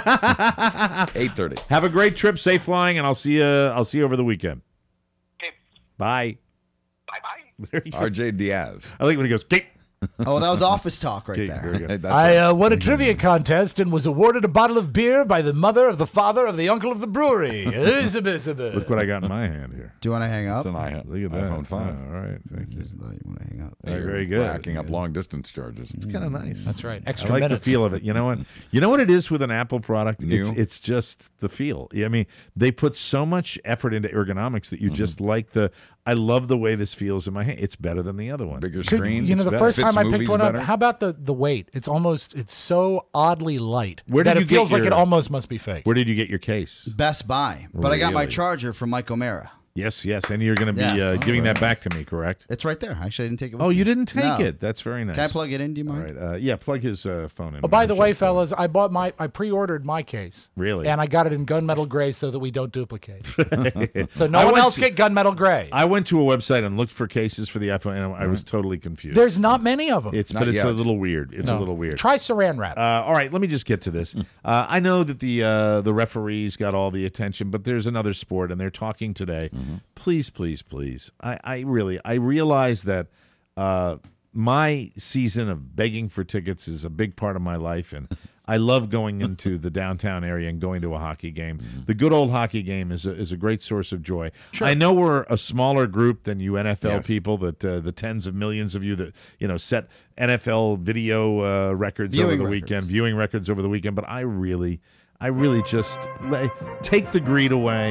eight thirty. Have a great trip, safe flying, and I'll see you. I'll see you over the weekend. Okay. Bye. Bye bye. There you go. R J Diaz. I like when he goes, "Keep." Oh, that was office talk right Okay, there. very good. That's I right. uh, won a trivia contest and was awarded a bottle of beer by the mother of the father of the uncle of the brewery. Elizabeth. Look what I got in my hand here. Do you want to hang up? It's an i- Look at that. iPhone five. Oh, all right. Thank you. Just thought you want to hang up. All right, You're very good. Racking up long distance charges. It's kind of nice. That's right. I Extra like minutes. the feel of it. You know what? You know what it is with an Apple product? New? It's it's just the feel. I mean, they put so much effort into ergonomics that you Mm-hmm. just like the. I love the way this feels in my hand. It's better than the other one. Bigger Could- screen. you know, the That first fits time I picked movies one up, better. how about the the weight? It's almost, it's so oddly light Where that did it you get feels like your- it almost must be fake. Where did you get your case? Best Buy. But I got my Really? charger from Mike O'Mara. Yes, yes, and you're going to be Yes. uh, giving that back to me, correct? It's right there. Actually, I didn't take it with Oh, me. you didn't take No. it. That's very nice. Can I plug it in? Do you All mind? right. Uh, yeah, plug his uh, phone in. Oh, by the way, Actually, fellas, I bought my, I pre-ordered my case. Really? And I got it in gunmetal gray so that we don't duplicate. So no I one went else to- get gunmetal gray. I went to a website and looked for cases for the iPhone, and I was totally confused. There's not many of them. It's Not but it's a yet. little weird. It's a No. little weird. Try saran wrap. Uh, all right, let me just get to this. Uh, I know that the uh, the referees got all the attention, but there's another sport, and they're talking today. Please, please, please. I, I really I realize that uh, my season of begging for tickets is a big part of my life, and I love going into the downtown area and going to a hockey game. The good old hockey game is a, is a great source of joy. I know we're a smaller group than you N F L Yes. people, that uh, the tens of millions of you that you know set N F L video uh, records Viewing over the records. weekend, viewing records over the weekend. But I really, I really just let, take the greed away.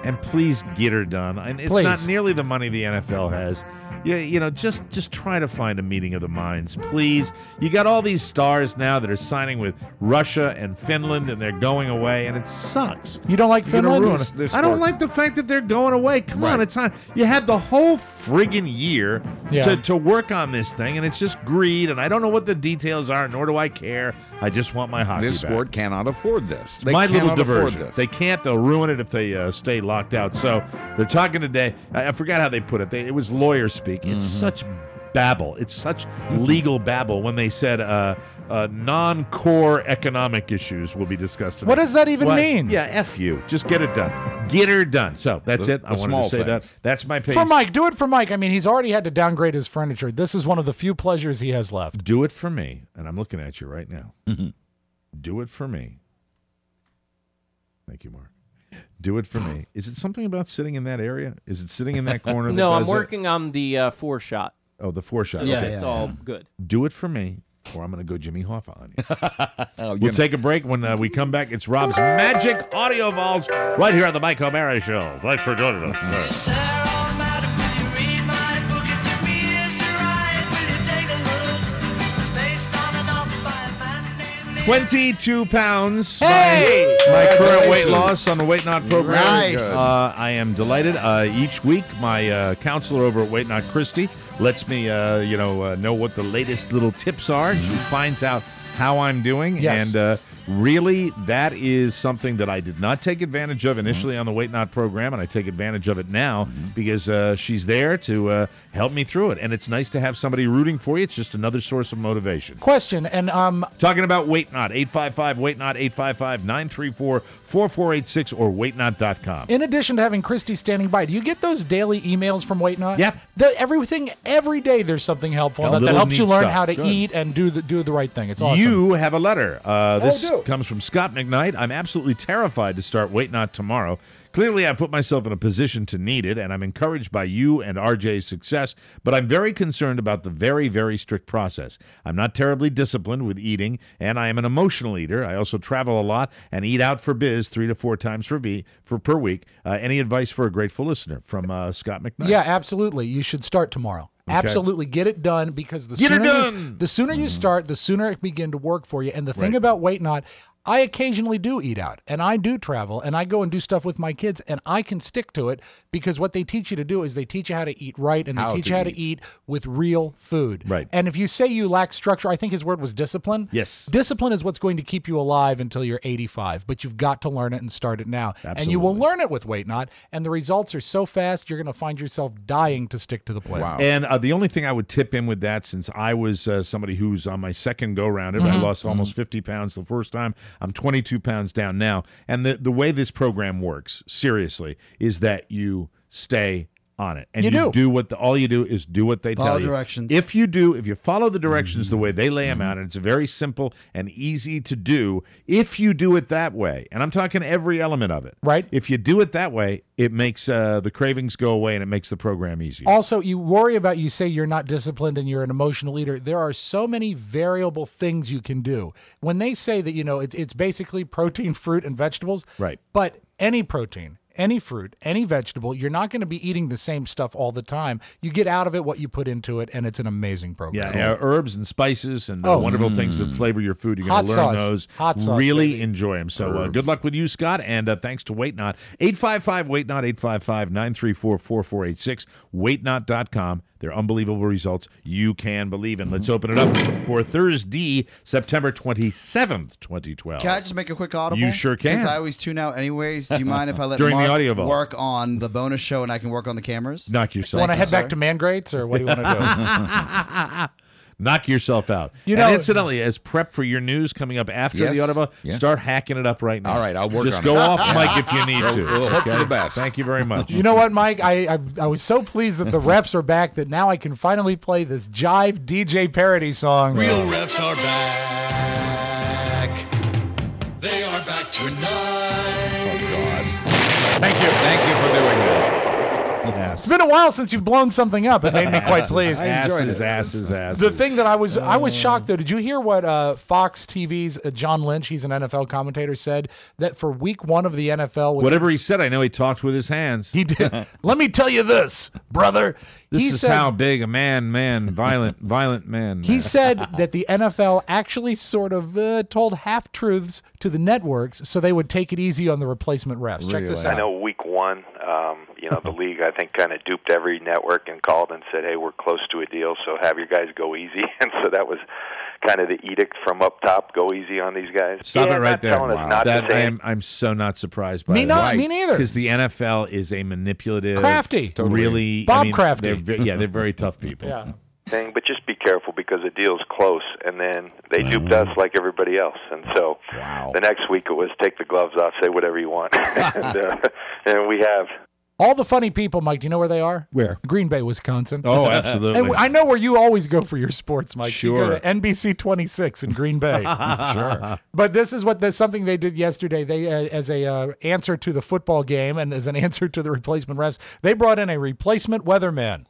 and please get her done. And it's Please. not nearly the money the N F L has. You, you know, just just try to find a meeting of the minds, please. You got all these stars now that are signing with Russia and Finland, and they're going away, and it sucks. You don't like You're gonna Finland? ruin This- it. this I don't sport- like the fact that they're going away. Come on, Right. it's time. You had the whole friggin' year Yeah. to, to work on this thing, and it's just greed, and I don't know what the details are, nor do I care. I just want my hockey This back. sport cannot afford this. They My little cannot afford diversion. this. They can't. They'll ruin it if they uh, stay locked out. So they're talking today. I, I forgot how they put it. They, it was lawyer speak. It's Mm-hmm. such babble. It's such legal babble when they said uh, uh, non-core economic issues will be discussed today. What does that even What? mean? Yeah, F you. Just get it done. Get her done. So that's The- it. I the wanted small to say that. things. That's my page. For Mike, do it for Mike. I mean, he's already had to downgrade his furniture. This is one of the few pleasures he has left. Do it for me. And I'm looking at you right now. Do it for me. Thank you, Mark. Do it for me. Is it something about sitting in that area? Is it sitting in that corner? that No, I'm does it? working on the uh, four shot. Oh, the four shot. Yeah, Okay. It's all good. Do it for me, or I'm going to go Jimmy Hoffa on you. Oh, We'll you- take a break. When uh, we come back, it's Rob's Magic Audio Vaults right here on the Mike O'Mara Show. Thanks for joining us. twenty-two pounds. Hey! My, my current weight Congratulations. loss on the Weight Not program. Nice. Uh, I am delighted. Uh, each week, my uh, counselor over at Weight Not, Christy, lets me, uh, you know, uh, know what the latest little tips are. She finds out how I'm doing, Yes. and uh, really, that is something that I did not take advantage of initially on the Weight Not program, and I take advantage of it now because uh, she's there to uh, help me through it. And it's nice to have somebody rooting for you. It's just another source of motivation. Question, and um, Talking about Weight Not, eight five five, Weight Not, eight five five, nine three four, four four eight six, or weight not dot com. in addition to having Christy standing by, do you get those daily emails from Weight Not? Yep. The, everything, every day there's something helpful A that, that little helps you neat learn stuff. how to Good. eat and do the do the right thing. It's awesome. You have a letter. Uh, this do. comes from Scott McKnight. I'm absolutely terrified to start Weight Not tomorrow. Clearly, I put myself in a position to need it, and I'm encouraged by you and R J's success, but I'm very concerned about the very, very strict process. I'm not terribly disciplined with eating, and I am an emotional eater. I also travel a lot and eat out for biz three to four times for, be, for per week. Uh, any advice for a grateful listener from uh, Scott McKnight? Yeah, absolutely. You should start tomorrow. Absolutely, get it done because the Get it sooner you, done! the sooner you start, the sooner it begin to work for you. And the thing Right. about Weight Not, I occasionally do eat out and I do travel and I go and do stuff with my kids and I can stick to it because what they teach you to do is they teach you how to eat right and they How teach to you how to eat. eat with real food. Right. And if you say you lack structure, I think his word was discipline. Yes. Discipline is what's going to keep you alive until you're eighty-five, but you've got to learn it and start it now. And you will Absolutely. learn it with Weight Not, and the results are so fast you're going to find yourself dying to stick to the plan. Wow. And uh, the only thing I would tip in with that, since I was uh, somebody who's on my second go round, I lost almost fifty pounds the first time. I'm twenty-two pounds down now. And the, the way this program works, seriously, is that you stay on it. And You do. what the, all you do is do what they Follow tell you. directions. If you do, if you follow the directions the way they lay them out, and it's very simple and easy to do, if you do it that way, and I'm talking every element of it, Right. If you do it that way, it makes uh, the cravings go away and it makes the program easier. Also, you worry about, you say you're not disciplined and you're an emotional eater. There are so many variable things you can do. When they say that, you know, it's, it's basically protein, fruit, and vegetables. Right. But any protein, any fruit, any vegetable, you're not going to be eating the same stuff all the time. You get out of it what you put into it, and it's an amazing program. Yeah, uh, herbs and spices and uh, Oh. wonderful things that flavor your food. You're going Hot to learn sauce. those. Hot sauce, really baby. enjoy them. So uh, good luck with you, Scott, and uh, thanks to Weight Not. eight five five, Weight Not, eight five five, nine three four, four four eight six, weight not dot com. They're unbelievable results you can believe in. Let's open it up for Thursday, September twenty-seventh, twenty twelve. Can I just make a quick audible? You sure can. Since I always tune out anyways, do you mind if I let During the Mark audio vault. work on the bonus show and I can work on the cameras? Knock You yourself want to out. head back sir. to man grates, or what do you want to do? Knock yourself out. You and know- incidentally, as prep for your news coming up after Yes. the audible, Yeah. start hacking it up right now. All right, I'll work Just on go it. off Yeah. mic if you need We'll- to. we'll hope for the best. Thank you very much. You know what, Mike? I, I I was so pleased that the refs are back that now I can finally play this Jive D J parody song. Real refs are back. They are back tonight. Oh, God. Thank you. Thank you for doing that. Yes. It's been a while since you've blown something up. It made me quite pleased. I enjoyed asses, it. asses, asses. The thing that I was I was shocked though. Did you hear what uh, Fox T V's uh, John Lynch, he's an N F L commentator, said that for week one of the N F L, whatever he said, I know he talked with his hands. He did. Let me tell you this, brother. This he is said, how big a man, man, violent, violent man. He said that the N F L actually sort of uh, told half truths to the networks so they would take it easy on the replacement refs. Check this out. I know week one, um, you know, the league I think kind of duped every network and called and said, "Hey, we're close to a deal, so have your guys go easy." And so that was kind of the edict from up top: go easy on these guys. Stop yeah, it right not there. Telling us not that, to say I'm, I'm so not surprised by me that. not, right. Me neither. Because the N F L is a manipulative, crafty, totally. really, Bob I mean, Crafty. They're, yeah, they're very tough people. Yeah. Thing, but just be careful because the deal's close, and then they duped us like everybody else. And so wow. the next week it was take the gloves off, say whatever you want, and, uh, and we have. All the funny people, Mike, do you know where they are? Where? Green Bay, Wisconsin. Oh, absolutely. And I know where you always go for your sports, Mike. Sure. You go to N B C twenty-six in Green Bay. Sure. But this is what there's something they did yesterday. They, uh, as a uh, answer to the football game and as an answer to the replacement refs, they brought in a replacement weatherman.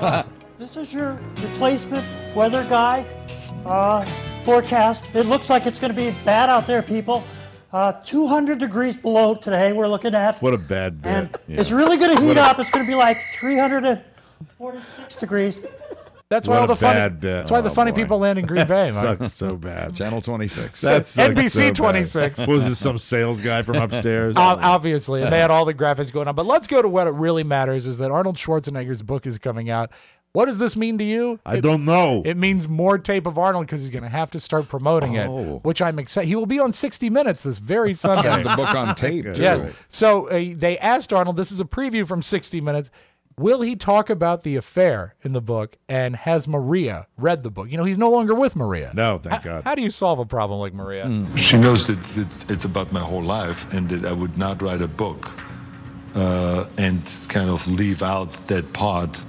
This is your replacement weather guy. Uh, forecast. It looks like it's going to be bad out there, people. Uh, two hundred degrees below today we're looking at. What a bad bit. And yeah. it's really going to heat up. It's going to be like three hundred forty-six degrees. That's what why all the funny. Bit. That's why oh, the funny boy. people land in Green Bay. Sucks so bad. Channel twenty-six. That's N B C so twenty-six. Bad. Was this some sales guy from upstairs? Uh, obviously, and they had all the graphics going on. But let's go to what it really matters: is that Arnold Schwarzenegger's book is coming out. What does this mean to you? I it, don't know. It means more tape of Arnold because he's going to have to start promoting oh. it, which I'm excited. He will be on sixty minutes this very Sunday. the book on tape. Too. Yes. So uh, they asked Arnold, this is a preview from sixty minutes, will he talk about the affair in the book, and has Maria read the book? You know, he's no longer with Maria. No, thank How, God. how do you solve a problem like Maria? Mm. She knows that, that it's about my whole life and that I would not write a book uh, and kind of leave out that part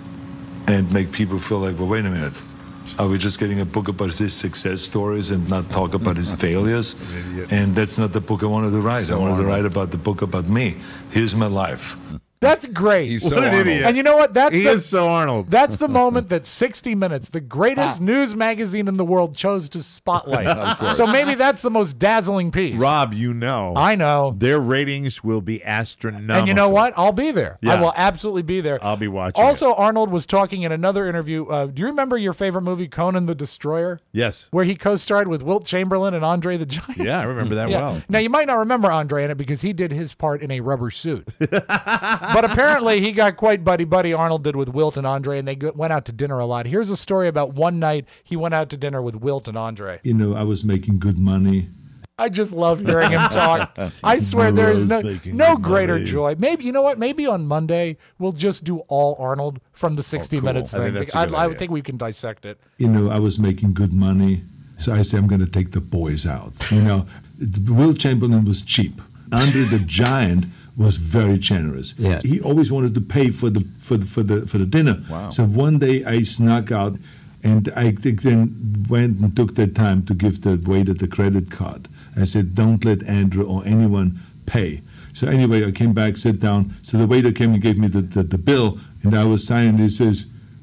and make people feel like, well, wait a minute. Are we just getting a book about his success stories and not talk about his failures? And that's not the book I wanted to write. So I wanted Arnold. to write about the book about me. Here's my life. That's great. He's so What an Arnold. idiot. And you know what? That's He the, is so Arnold. That's the moment that sixty minutes, the greatest news magazine in the world, chose to spotlight. Of course. So maybe that's the most dazzling piece. Rob, you know. I know. Their ratings will be astronomical. And you know what? I'll be there. Yeah. I will absolutely be there. I'll be watching. Also, Arnold was talking in another interview. Uh, do you remember your favorite movie, Conan the Destroyer? Yes. Where he co-starred with Wilt Chamberlain and Andre the Giant? Yeah, I remember that Yeah. well. Now, you might not remember Andre in it because he did his part in a rubber suit. But apparently, he got quite buddy-buddy, Arnold did, with Wilt and Andre, and they go- went out to dinner a lot. Here's a story about one night he went out to dinner with Wilt and Andre. You know, I was making good money. I just love hearing him talk. I swear there is no making no good greater money. joy. Maybe, you know what? Maybe on Monday we'll just do all Arnold from the sixty cool. Minutes I thing. think that's a I, good I idea. think we can dissect it. You know, I was making good money. So I said, I'm going to take the boys out. You know, Will Chamberlain was cheap. Andre the Giant was very generous. Yeah. He always wanted to pay for the for the for the for the dinner. Wow. So one day I snuck out, and I think then went and took the time to give the waiter the credit card. I said, "Don't let Andrew or anyone pay." So anyway, I came back, sat down. So the waiter came and gave me the the, the bill, and I was signing. He says,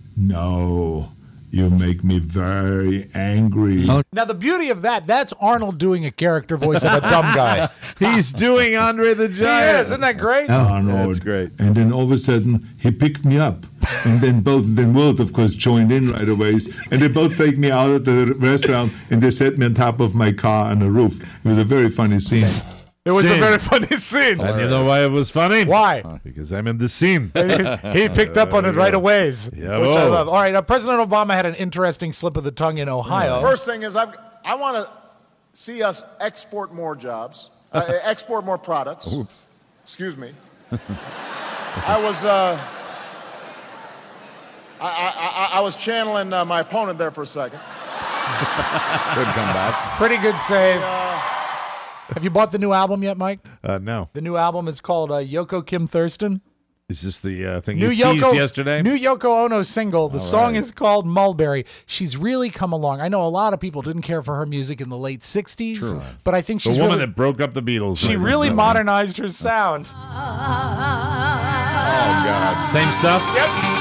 "No, you make me very angry." Now, the beauty of that, that's Arnold doing a character voice of a dumb guy. He's doing Andre the He Giant. is. Isn't that great? Arnold. That's great. And then all of a sudden, he picked me up. And then both, then Wilt, of course, joined in right away. And they both take me out of the restaurant, and they set me on top of my car on the roof. It was a very funny scene. It was a Scene. very funny scene. And you know why it was funny? Why? Because I'm in the scene. He picked up on it right away, Yeah, which I whoa. love. All right, uh, President Obama had an interesting slip of the tongue in Ohio. First thing is, I've, I want to see us export more jobs, uh, export more products. Oops. Excuse me. I was, uh, I, I, I, I was channeling uh, my opponent there for a second. Good comeback. Pretty good save. Have you bought the new album yet, Mike? Uh, no. The new album is called uh, Yoko Kim Thurston. Is this the uh, thing New you teased Yoko, yesterday? New Yoko Ono single. The All song right. is called Mulberry. She's really come along. I know a lot of people didn't care for her music in the late sixties, True. but I think the she's woman really, that broke up the Beatles. she Right? really modernized her sound. God. Same stuff? Yep.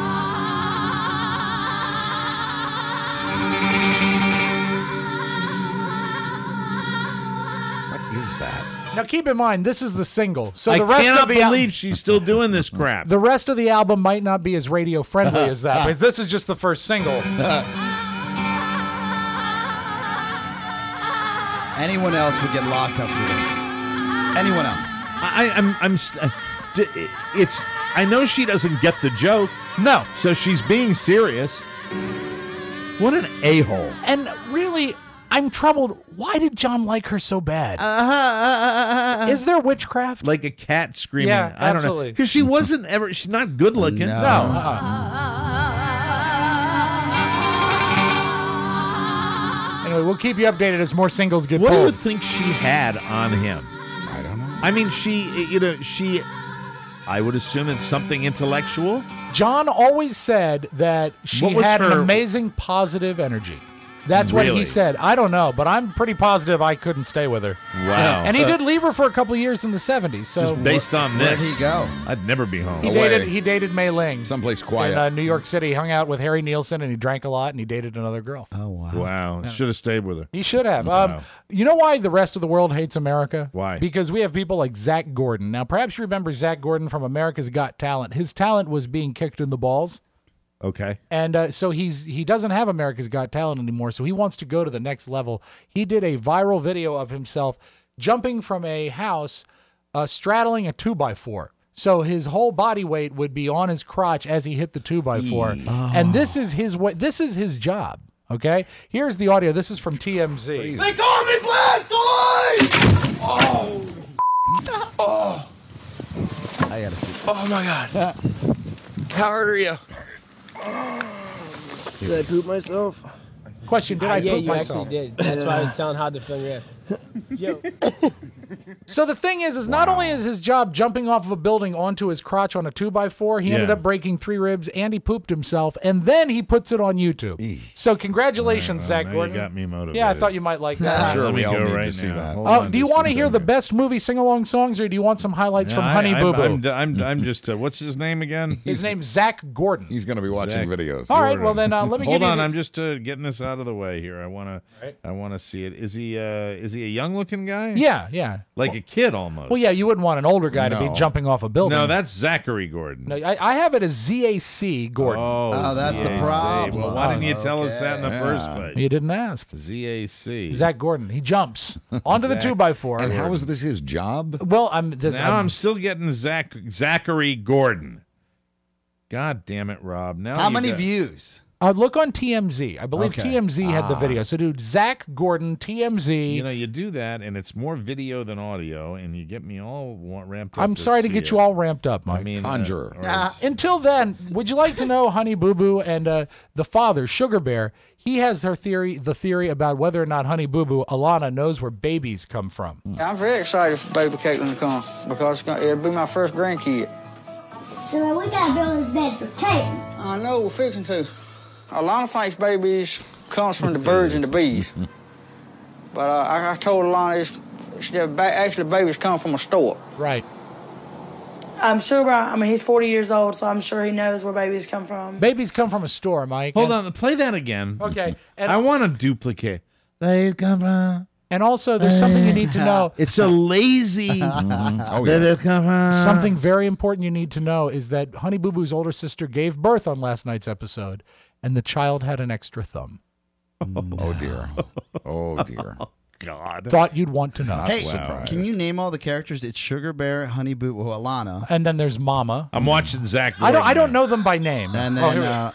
Is that? Now keep in mind, this is the single. So I the rest cannot of the al- believe she's still doing this crap. the rest of the album might not be as radio friendly as that, but this is just the first single. Anyone else would get locked up for this. Anyone else? I, I'm, I'm, st- uh, d- it's. I know she doesn't get the joke. No. So she's being serious. What an a-hole. And really, I'm troubled. Why did John like her so bad? Uh, Is there witchcraft? Like a cat screaming. Yeah, I don't absolutely. know. Because she wasn't ever. She's not good looking. No. uh-uh. Anyway, we'll keep you updated as more singles get What do you pulled. think she had on him? I don't know. I mean, she, you know, she. I would assume it's something intellectual. John always said that she What was had an her- amazing positive energy. That's what Really? he said. I don't know, but I'm pretty positive I couldn't stay with her. Wow. And he did leave her for a couple years in the seventies. So Just based on this. Where'd he go? I'd never be home. he Away. dated he dated Mei Ling Someplace quiet. in uh, New York City. He hung out with Harry Nielsen and he drank a lot and he dated another girl. Oh, wow. Wow. Should have stayed with her. He should have. Wow. Um, you know why the rest of the world hates America? Why? Because we have people like Zach Gordon. Now, perhaps you remember Zach Gordon from America's Got Talent. His talent was being kicked in the balls. Okay. And uh, so he's he doesn't have America's Got Talent anymore, so he wants to go to the next level. He did a viral video of himself jumping from a house, uh, straddling a two by four. So his whole body weight would be on his crotch as he hit the two by four. And this is his way. This is his job. Okay. Here's the audio. This is from T M Z. They call me Blastoise! Oh. Oh. I gotta see. Oh my God. How hurt are you? Did I poop myself? Question: Did I yeah, poop you myself? actually did. That's why I was telling Hod to film your ass. Yo. So the thing is, is not only is his job jumping off of a building onto his crotch on a two by four, he ended Yeah. up breaking three ribs and he pooped himself, and then he puts it on YouTube. So congratulations, Well, Zach now Gordon. You got me motivated. Yeah, I thought you might like that. Sure, Let me we all go need right to see now. that. Hold Oh, on do you just want to a hear the second. best movie sing-along songs, or do you want some highlights from I- Honey I'm- Boo Boo? I'm, I'm, I'm just. Uh, what's his name again? His name's Zach Gordon. He's going to be watching Zach. videos. All right, well then uh, let me Hold give you on, the- I'm just uh, getting this out of the way here. I want to. Right. I want to see it. Is he? Uh, is he a young-looking guy? Yeah, yeah. Like a kid almost. Well, yeah, you wouldn't want an older guy to No. be jumping off a building. No, that's Zachary Gordon. No, I, I have it as Z A C Gordon. Oh, Oh, that's the Z A C. problem. Well, why didn't you tell us that in the Okay. first Yeah. place? You didn't ask. Z A C. Zach Gordon. He jumps onto the Zach two by four. And how is this his job? Well, I'm this. Now I'm still getting Zach Zachary Gordon. God damn it, Rob. Now How you many got- views? Uh, look on T M Z. I believe Okay. T M Z had the Ah. video. So, dude, Zach Gordon, T M Z. You know, you do that, and it's more video than audio, and you get me all wa- ramped up. I'm sorry to see get it. you all ramped up, Mike. I mean, Conjurer. Uh, or Uh, it's- until then, would you like to know Honey Boo Boo and uh, the father, Sugar Bear? He has her theory, the theory about whether or not Honey Boo Boo, Alana, knows where babies come from. I'm very excited for baby Caitlin to come because it's gonna, it'll be my first grandkid. So we gotta build this bed for Caitlin. I know, we're fixing to. Alana thinks babies comes from the birds and the bees. But uh, I, I told Alana it's, it's the ba- actually babies come from a store. Right. I'm sure, I mean, he's forty years old, so I'm sure he knows where babies come from. Babies come from a store, Mike. Hold and- on, play that again. Okay. And, I want to duplicate. Babies come from. And also, there's something you need to know. It's a lazy. Oh, Babies yeah. come from- Something very important you need to know is that Honey Boo Boo's older sister gave birth on last night's episode, and the child had an extra thumb. Oh, dear. Oh, dear. God. Thought you'd want to know. Not Hey, surprised. can you name all the characters? It's Sugar Bear, Honey Boo Boo, Alana. And then there's Mama. I'm watching Zach. I don't. I Gordon don't know them by name. And Oh, then here we- uh,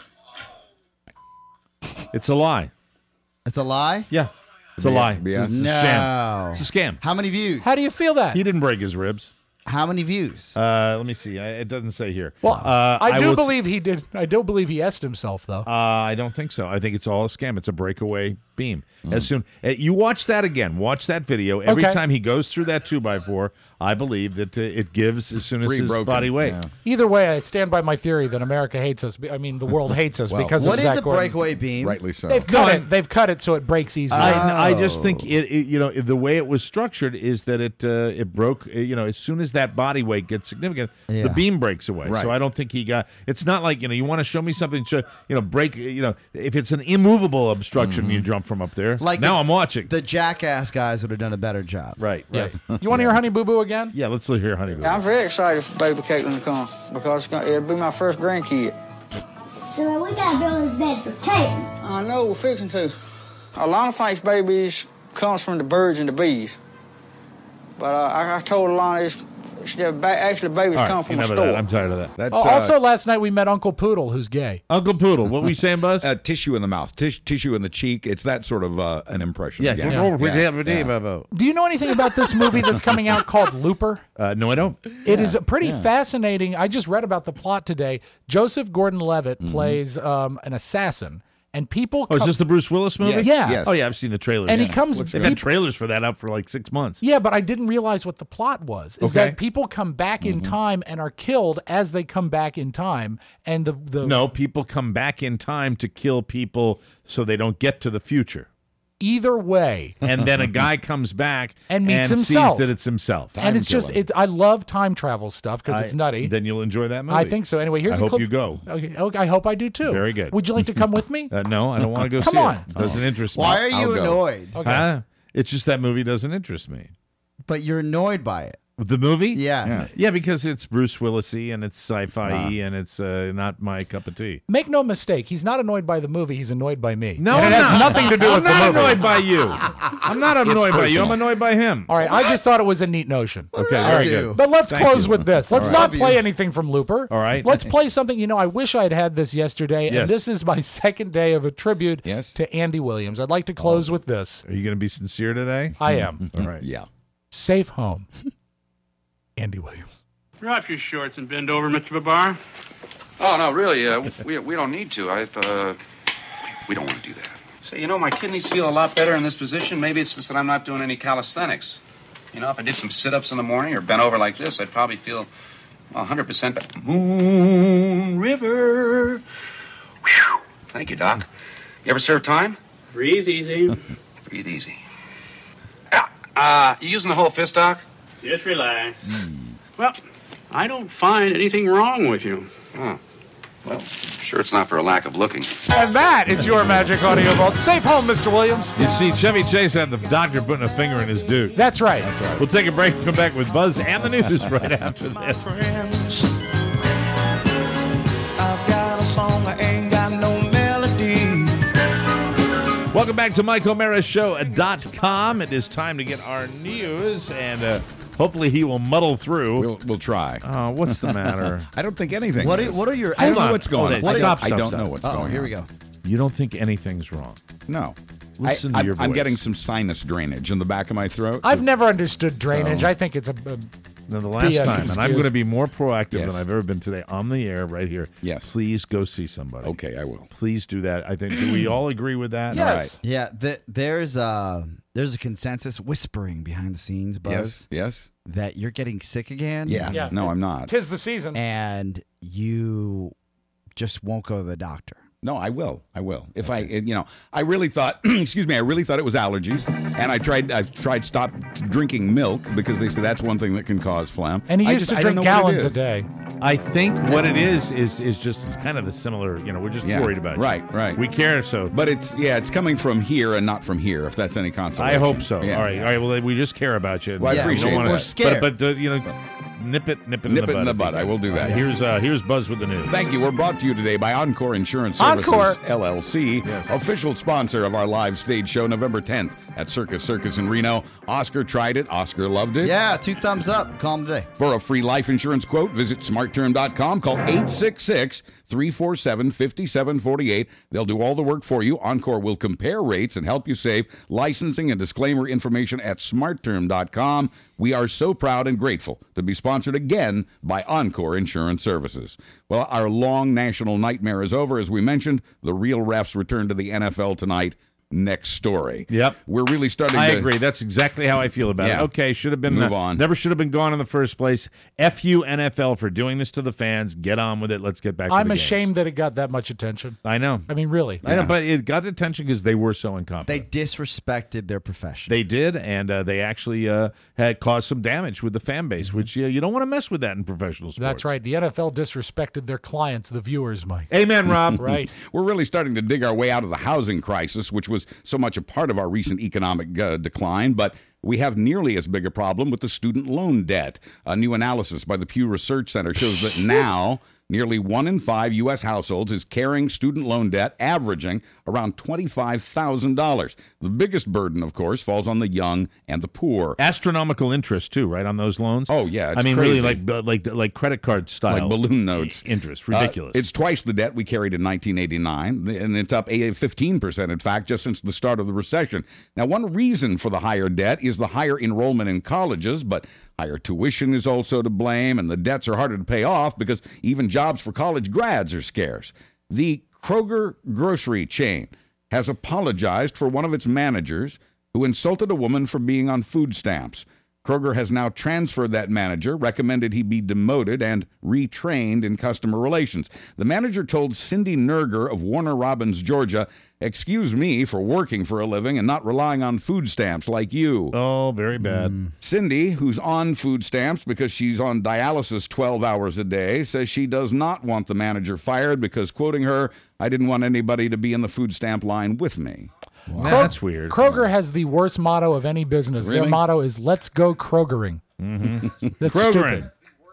now. It's a lie. it's a lie? Yeah, it's a B- lie. B S. It's a scam. No. It's a scam. How many views? How do you feel that? He didn't break his ribs. How many views? Uh, let me see. I, it doesn't say here. Well, uh, I do will- believe he did. I do believe he asked himself though. Uh, I don't think so. I think it's all a scam. It's a breakaway beam. Mm. As soon uh, you watch that again, watch that video. Every Okay. time he goes through that two by four, I believe that uh, it gives as soon as Three his broken, body weight. yeah. Either way, I stand by my theory that America hates us. I mean, the world hates us Well, because What of is Zach a Gordon. breakaway beam? Rightly so. They've No, cut I'm- it. They've cut it so it breaks easily. I, I just Oh. think it, it. You know, the way it was structured is that it uh, it broke. uh, You know, as soon as that body weight gets significant, Yeah. the beam breaks away. Right. So I don't think he got. It's not like you know. You want to show me something to you know break. You know, if it's an immovable obstruction, you jump from up there. Like now, the- I'm watching. The Jackass guys would have done a better job. Right. Right. Yes. You want to hear Honey Boo Boo again? Yeah. Let's hear Honey Boo Boo. I'm very excited for baby Caitlin to come because it's gonna, it'll be my first grandkid. So we gotta build this bed for Caitlin. I know, we're fixing to. A lot of things babies comes from the birds and the bees. But uh, I, I told Alana it's, it's the ba- actually babies All right, come from a enough of store. that. I'm tired of that. That's Oh, uh, also, last night we met Uncle Poodle, who's gay. Uncle Poodle. What were we saying, Buzz? uh, tissue in the mouth, Tish, tissue in the cheek. It's that sort of uh, an impression. Yeah. again. Yeah. Yeah, yeah. Do you know anything about this movie that's coming out called Looper? Uh, no, I don't. It is pretty fascinating. I just read about the plot today. Joseph Gordon-Levitt plays um, an assassin, and people. Oh, is come- this the Bruce Willis movie? Yes. Yeah. Yes. Oh, yeah. I've seen the trailers. And he Yeah. comes- They've people- had trailers for that up for like six months. Yeah, but I didn't realize what the plot was. Is Okay. Mm-hmm. that people come back in time and are killed as they come back in time, and the the No, people come back in time to kill people so they don't get to the future. either way. And then a guy comes back And meets and himself. sees that it's himself. and it's just it's. I love time travel stuff because it's I- nutty. Then you'll enjoy that movie. I think so. Anyway, here's I a hope clip. you go. Okay, okay, I hope I do too. Very good. Would you like to come with me? Uh, no, I don't want to go Come see on. it. It doesn't interest me. Why are you I'll go. annoyed? Okay. Huh? It's just that movie doesn't interest me. But you're annoyed by it. The movie? Yes. Yeah, because it's Bruce Willis-y and it's sci-fi Ah. and it's uh, not my cup of tea. Make no mistake, he's not annoyed by the movie. He's annoyed by me. No, and I'm it has not. nothing to do I'm with the not movie. annoyed by you. I'm not annoyed by you. I'm annoyed by him. All right, I just thought it was a neat notion. Okay, All very right. good. But let's Thank close you. with this. Let's All right. not Love play you. anything from Looper. All right. Let's play something. You know, I wish I'd had this yesterday, Yes. and this is my second day of a tribute Yes. to Andy Williams. I'd like to close with this. Are you going to be sincere today? I am. All right. Yeah. Safe home. Andy Williams. Drop your shorts and bend over, Mister Babar. Oh, no, really, uh, we, we don't need to. I, uh, we don't want to do that. Say, you know, my kidneys feel a lot better in this position. Maybe it's just that I'm not doing any calisthenics. You know, if I did some sit-ups in the morning or bent over like this, I'd probably feel well, one hundred percent better. Moon River. Whew. Thank you, Doc. You ever serve time? Breathe easy. Breathe easy. Ah, uh, you using the whole fist, Doc? Just relax. Well, I don't find anything wrong with you. Oh. Well, sure it's not for a lack of looking. And that is your Magic Audio Vault. Safe home, Mister Williams. You see, Chevy Chase had the doctor putting a finger in his dude. That's right. That's right. We'll take a break and come back with Buzz and the news right after this. I've got a song, I ain't got no melody. Welcome back to Mike O'Mara Show dot com. It is time to get our news, and uh, hopefully he will muddle through. We'll, we'll try. Oh, what's the matter? I don't think anything. What is. are, what are your... I don't Hold know on. what's going Hold on. it. I Stop, don't, I stop, don't stop. know what's Uh-oh, going here on. we go. You don't think anything's wrong? No. Listen I, to your I'm, I'm voice. getting some sinus drainage in the back of my throat. I've never understood drainage. So- I think it's a, a No, the last B S time, and excuse. I'm going to be more proactive Yes. than I've ever been today on the air right here. Yes. Please go see somebody. Okay, I will. Please do that. I think, do we all agree with that? Yes. All right. Yeah, the, there's a there's a consensus whispering behind the scenes, Buzz, Yes. Yes. that you're getting sick again. Yeah. Yeah. No, I'm not. tis the season. And you just won't go to the doctor. No, I will. I will. If I, you know, I really thought, excuse me, I really thought it was allergies, and I tried, I tried stop drinking milk because they say that's one thing that can cause phlegm. And he I used just- to I don't drink know what it gallons a is. day. I think what it is is is just it's kind of the similar. You know, we're just Yeah. worried about you. Right, right. We care, so. But it's yeah, it's coming from here and not from here. If that's any I consolation. hope so. Yeah. all right, all right. Well, we just care about you. Well, I We appreciate don't wanna- that. We're scared. But, but uh, you know, nip it, nip it, Nip in the it bud. in the if you bud. can. I will do that. Here's uh, here's Buzz with the news. Thank you. We're brought to you today by Encore Insurance Services, Encore. L L C, Yes. official sponsor of our live stage show November tenth at Circus Circus in Reno. Oscar tried it. Oscar loved it. Yeah, two thumbs up. Call him today. For a free life insurance quote, visit smart term dot com. Call eight six six, three four seven, five seven four eight. They'll do all the work for you. Encore will compare rates and help you save. Licensing and disclaimer information at smart term dot com. We are so proud and grateful to be sponsored again by Encore Insurance Services. Well, our long national nightmare is over. As we mentioned, the real refs return to the N F L tonight. next story. Yep. We're really starting I to... agree. That's exactly how I feel about Yeah. it. Okay, should have been Move uh, on. Never should have been gone in the first place. F you N F L for doing this to the fans. Get on with it. Let's get back to I'm the ashamed that it got that much attention. games. I know. I mean, really. I know, but it got attention because they were so incompetent. They disrespected their profession. They did, and uh, they actually uh, had caused some damage with the fan base, Mm-hmm. which uh, you don't want to mess with that in professional sports. That's right. The N F L disrespected their clients, the viewers, Mike. Amen, Rob. Right. We're really starting to dig our way out of the housing crisis, which was so much a part of our recent economic uh, decline, but we have nearly as big a problem with the student loan debt. A new analysis by the Pew Research Center shows that now nearly one in five U S households is carrying student loan debt, averaging around twenty-five thousand dollars. The biggest burden, of course, falls on the young and the poor. Astronomical interest too, right, on those loans. Oh yeah, it's I mean, crazy. really, like uh, like like credit card style, Like balloon notes. interest, ridiculous. Uh, it's twice the debt we carried in nineteen eighty-nine, and it's up fifteen percent, in fact, just since the start of the recession. Now, one reason for the higher debt is the higher enrollment in colleges, but higher tuition is also to blame, and the debts are harder to pay off because even jobs for college grads are scarce. The Kroger grocery chain has apologized for one of its managers who insulted a woman for being on food stamps. Kroger has now transferred that manager, recommended he be demoted and retrained in customer relations. The manager told Cindy Nerger of Warner Robins, Georgia, "Excuse me for working for a living and not relying on food stamps like you." Oh, very bad. Mm. Cindy, who's on food stamps because she's on dialysis twelve hours a day, says she does not want the manager fired because, quoting her, "I didn't want anybody to be in the food stamp line with me." Wow. That's weird. Kroger has the worst motto of any business. Their Really? motto is "Let's go Krogering." Mm-hmm. That's Krogering. stupid.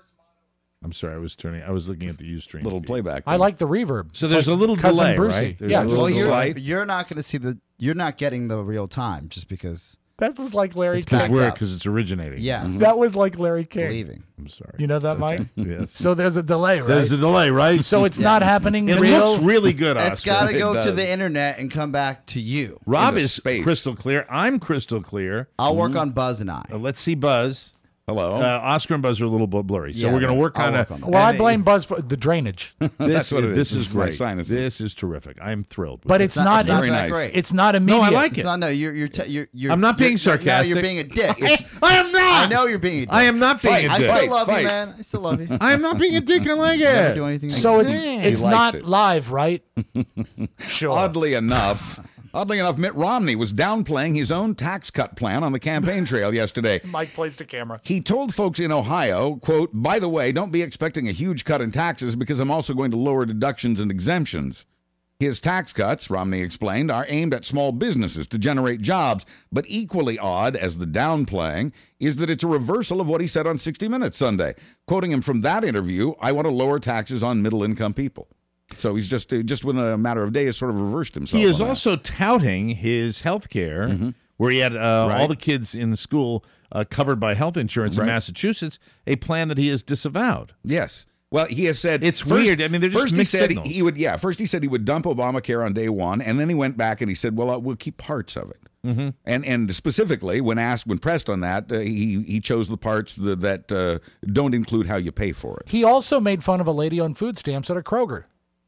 I'm sorry, I was turning. I was looking at the Ustream. Little playback. I like the reverb. So It's there's like a little Cousin delay, Brucey. right? There's Yeah, a just Well, a you're, slight. you're not going to see the. You're not getting the real time just because. That was like Larry It's King. backed Weird up. because it's originating. Yes. That was like Larry King. Leaving. I'm sorry. You know that, Mike? Yes. So there's a delay, right? There's a delay, right? So it's not happening It real. looks really good, It's Oscar. got to It go to does. the internet and come back to you. Rob into is space. crystal clear. I'm crystal clear. I'll work on Buzz and I. Uh, let's see Buzz. Hello. Uh, Oscar and Buzz are a little bit blurry, so Yeah, we're going to work I'll on work a. on that. Well, I blame Buzz for the drainage, This, That's what it is. This is It's my great. sinuses. This is terrific. I'm thrilled. With but it. it's, not- not. it's not Very that nice. great. It's not immediate. No, I like It's it. not, no, you're you're te- you're, you're I'm not being you're- sarcastic. No, you're being a dick. It's, I am not. I know you're being a dick. I am not being Fight. a I dick. still Fight, love fight. you, man. I still love you. I am not being a dick. I like Never it. do anything. So it's Yeah. it's He likes not it. live, right? Sure. Oddly enough, oddly enough, Mitt Romney was downplaying his own tax cut plan on the campaign trail yesterday. Mike plays the camera. He told folks in Ohio, quote, "By the way, don't be expecting a huge cut in taxes because I'm also going to lower deductions and exemptions." His tax cuts, Romney explained, are aimed at small businesses to generate jobs. But equally odd as the downplaying is that it's a reversal of what he said on sixty minutes Sunday. Quoting him from that interview, "I want to lower taxes on middle-income people." So he's just, uh, just within a matter of days, sort of reversed himself. He is on that. also touting his health care, Mm-hmm. where he had uh, Right. all the kids in the school uh, covered by health insurance Right. in Massachusetts, a plan that he has disavowed. Yes. Well, he has said It's first- weird. I mean, they're just first he mixed said signals. he, he would. Yeah, first he said he would dump Obamacare on day one, and then he went back and he said, "Well, uh, we'll keep parts of it." Mm-hmm. And and specifically, when asked, when pressed on that, uh, he he chose the parts that, that uh, don't include how you pay for it. He also made fun of a lady on food stamps at a Kroger.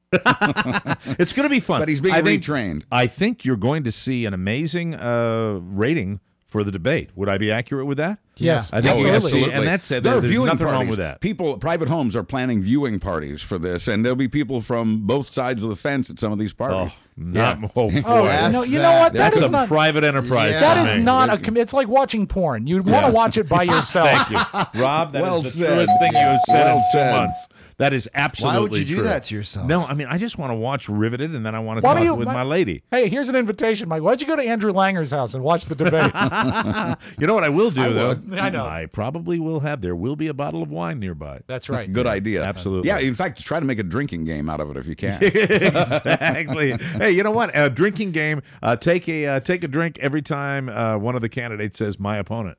It's going to be fun. But he's being I think, retrained. I think you're going to see an amazing uh, rating for the debate. Would I be accurate with that? Yes, I think Oh, we're gonna absolutely. see, and that's it. There are There's viewing nothing parties. wrong with that. People, private homes are planning viewing parties for this, and there'll be people from both sides of the fence at some of these parties. Oh, not, Yeah. oh, boy. Oh, That's no, you that. know what? That That's is a not. private enterprise. Yeah. That for is me. not a. Com- it's like watching porn. You'd want to watch it by yourself. Thank you, Rob. That is Well the said. truest thing you have said Well in two said. months. That is absolutely Why would you do true. that to yourself? No, I mean, I just want to watch Riveted, and then I want to Why talk don't you- with my- my lady. Hey, here's an invitation, Mike. Why'd you go to Andrew Langer's house and watch the debate? You know what I will do, I though? would. I know. I probably will have. There will be a bottle of wine nearby. That's right. Good idea. Absolutely. Yeah, in fact, try to make a drinking game out of it if you can. Exactly. Hey, you know what? A drinking game. Uh, take a uh, take a drink every time uh, one of the candidates says "my opponent."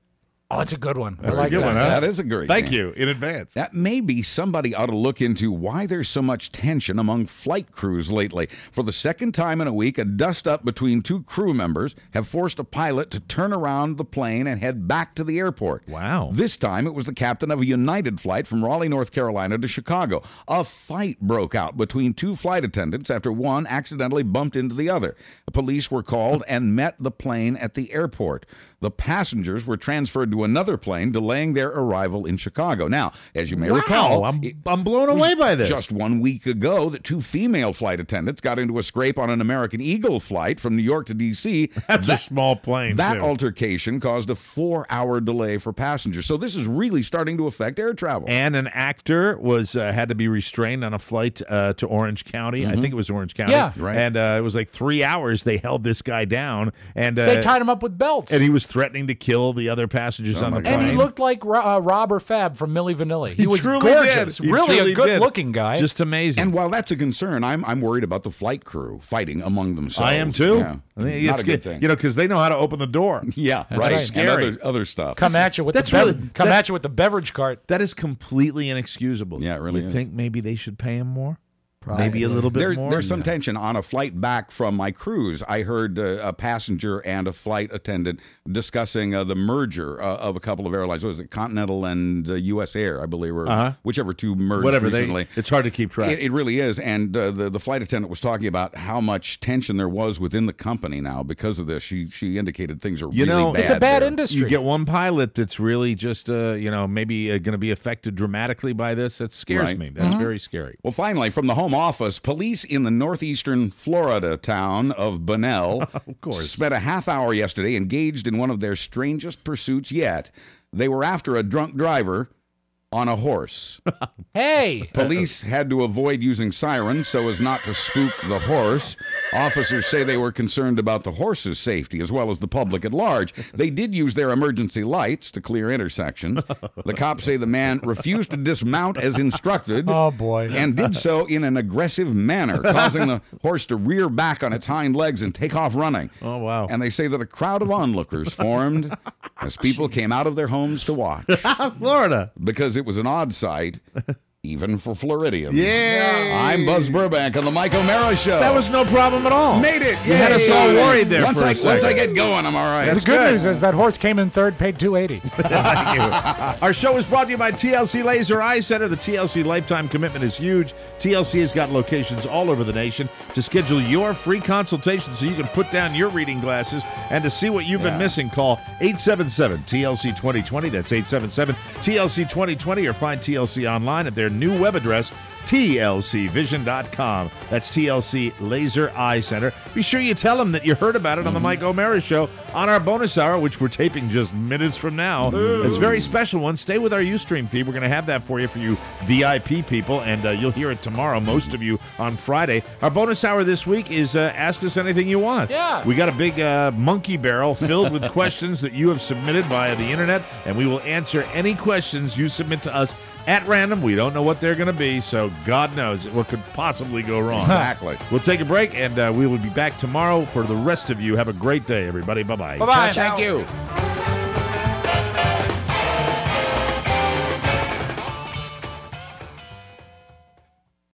Oh, it's a good one. I That's like a good that. one, huh? That is a great Thank game. you in advance. That maybe somebody ought to look into why there's so much tension among flight crews lately. For the second time in a week, a dust-up between two crew members have forced a pilot to turn around the plane and head back to the airport. Wow. This time, it was the captain of a United flight from Raleigh, North Carolina to Chicago. A fight broke out between two flight attendants after one accidentally bumped into the other. Police were called and met the plane at the airport. The passengers were transferred to another plane, delaying their arrival in Chicago. Now, as you may Wow, recall, I'm, it I'm blown away by this. just one week ago that two female flight attendants got into a scrape on an American Eagle flight from New York to D C That's that, a small plane, That too. altercation caused a four-hour delay for passengers. So this is really starting to affect air travel. And an actor was uh, had to be restrained on a flight uh, to Orange County. I Mhm. think it was Orange County. Yeah. Right. And uh, it was like three hours they held this guy down. And uh, They tied him up with belts. and he was threatening to kill the other passengers Oh on my the God. plane. And he looked like Ro- uh, Rob or Fab from Milli Vanilli. He, He was truly gorgeous. did. He Really truly a good did. looking guy. Just amazing. And while that's a concern, I'm I'm worried about the flight crew fighting among themselves. I am too. Yeah. I mean, Not it's a good good- thing. You know, because they know how to open the door. yeah, That's right. right. And Scary. other, other stuff. come at you with That's the bev- really- come that- at you with the beverage cart. That is completely inexcusable. Yeah, it really you is. think maybe they should pay him more? Probably. Maybe a little bit There, more? there's some tension on a flight back from my cruise. I heard uh, a passenger and a flight attendant discussing uh, the merger uh, of a couple of airlines. What was it, Continental and uh, U S Air, I believe, or Uh-huh. whichever two merged Whatever. They, recently. it's hard to keep track. It, it really is. And uh, the, the flight attendant was talking about how much tension there was within the company now because of this. She she indicated things are You really know, bad. It's a bad there. industry. You get one pilot that's really just, uh, you know, maybe uh, going to be affected dramatically by this. That scares Right. me. That's very scary. Well, finally, from the home office, police in the northeastern Florida town of Bunnell Of course. spent a half hour yesterday engaged in one of their strangest pursuits yet. They were after a drunk driver on a horse. Hey, Police had to avoid using sirens so as not to spook the horse. Officers say they were concerned about the horse's safety as well as the public at large. They did use their emergency lights to clear intersections. The cops say the man refused to dismount as instructed. Oh, boy. And did so in an aggressive manner, causing the horse to rear back on its hind legs and take off running. Oh, wow. And they say that a crowd of onlookers formed as people came out of their homes to watch Florida. because it was an odd sight, even for Floridians. Yay. I'm Buzz Burbank on the Mike O'Mara Show. That was no problem at all. Made it. You had us all worried there Once for a I once I second. get going, I'm all right. the good, good. news is that horse came in third, paid two eighty. Thank you. Our show is brought to you by T L C Laser Eye Center. The T L C lifetime commitment is huge. T L C has got locations all over the nation. To schedule your free consultation so you can put down your reading glasses and to see what you've been Yeah. missing, call eight seven seven T L C twenty twenty. That's eight seven seven T L C twenty twenty, or find T L C online at their new web address, T L C vision dot com. That's T L C Laser Eye Center. Be sure you tell them that you heard about it on the Mike O'Mara Show on our bonus hour, which we're taping just minutes from now. It's a very special one. Stay with our Ustream feed. We're going to have that for you for you V I P people, and uh, you'll hear it tomorrow, most of you, on Friday. Our bonus hour this week is uh, Ask Us Anything You Want. Yeah. We got a big uh, monkey barrel filled with questions that you have submitted via the internet, and we will answer any questions you submit to us at random. We don't know what they're going to be, so God knows what could possibly go wrong. Exactly. We'll take a break, and uh, we will be back tomorrow. For the rest of you, have a great day, everybody. Bye-bye. Bye-bye. Thank you.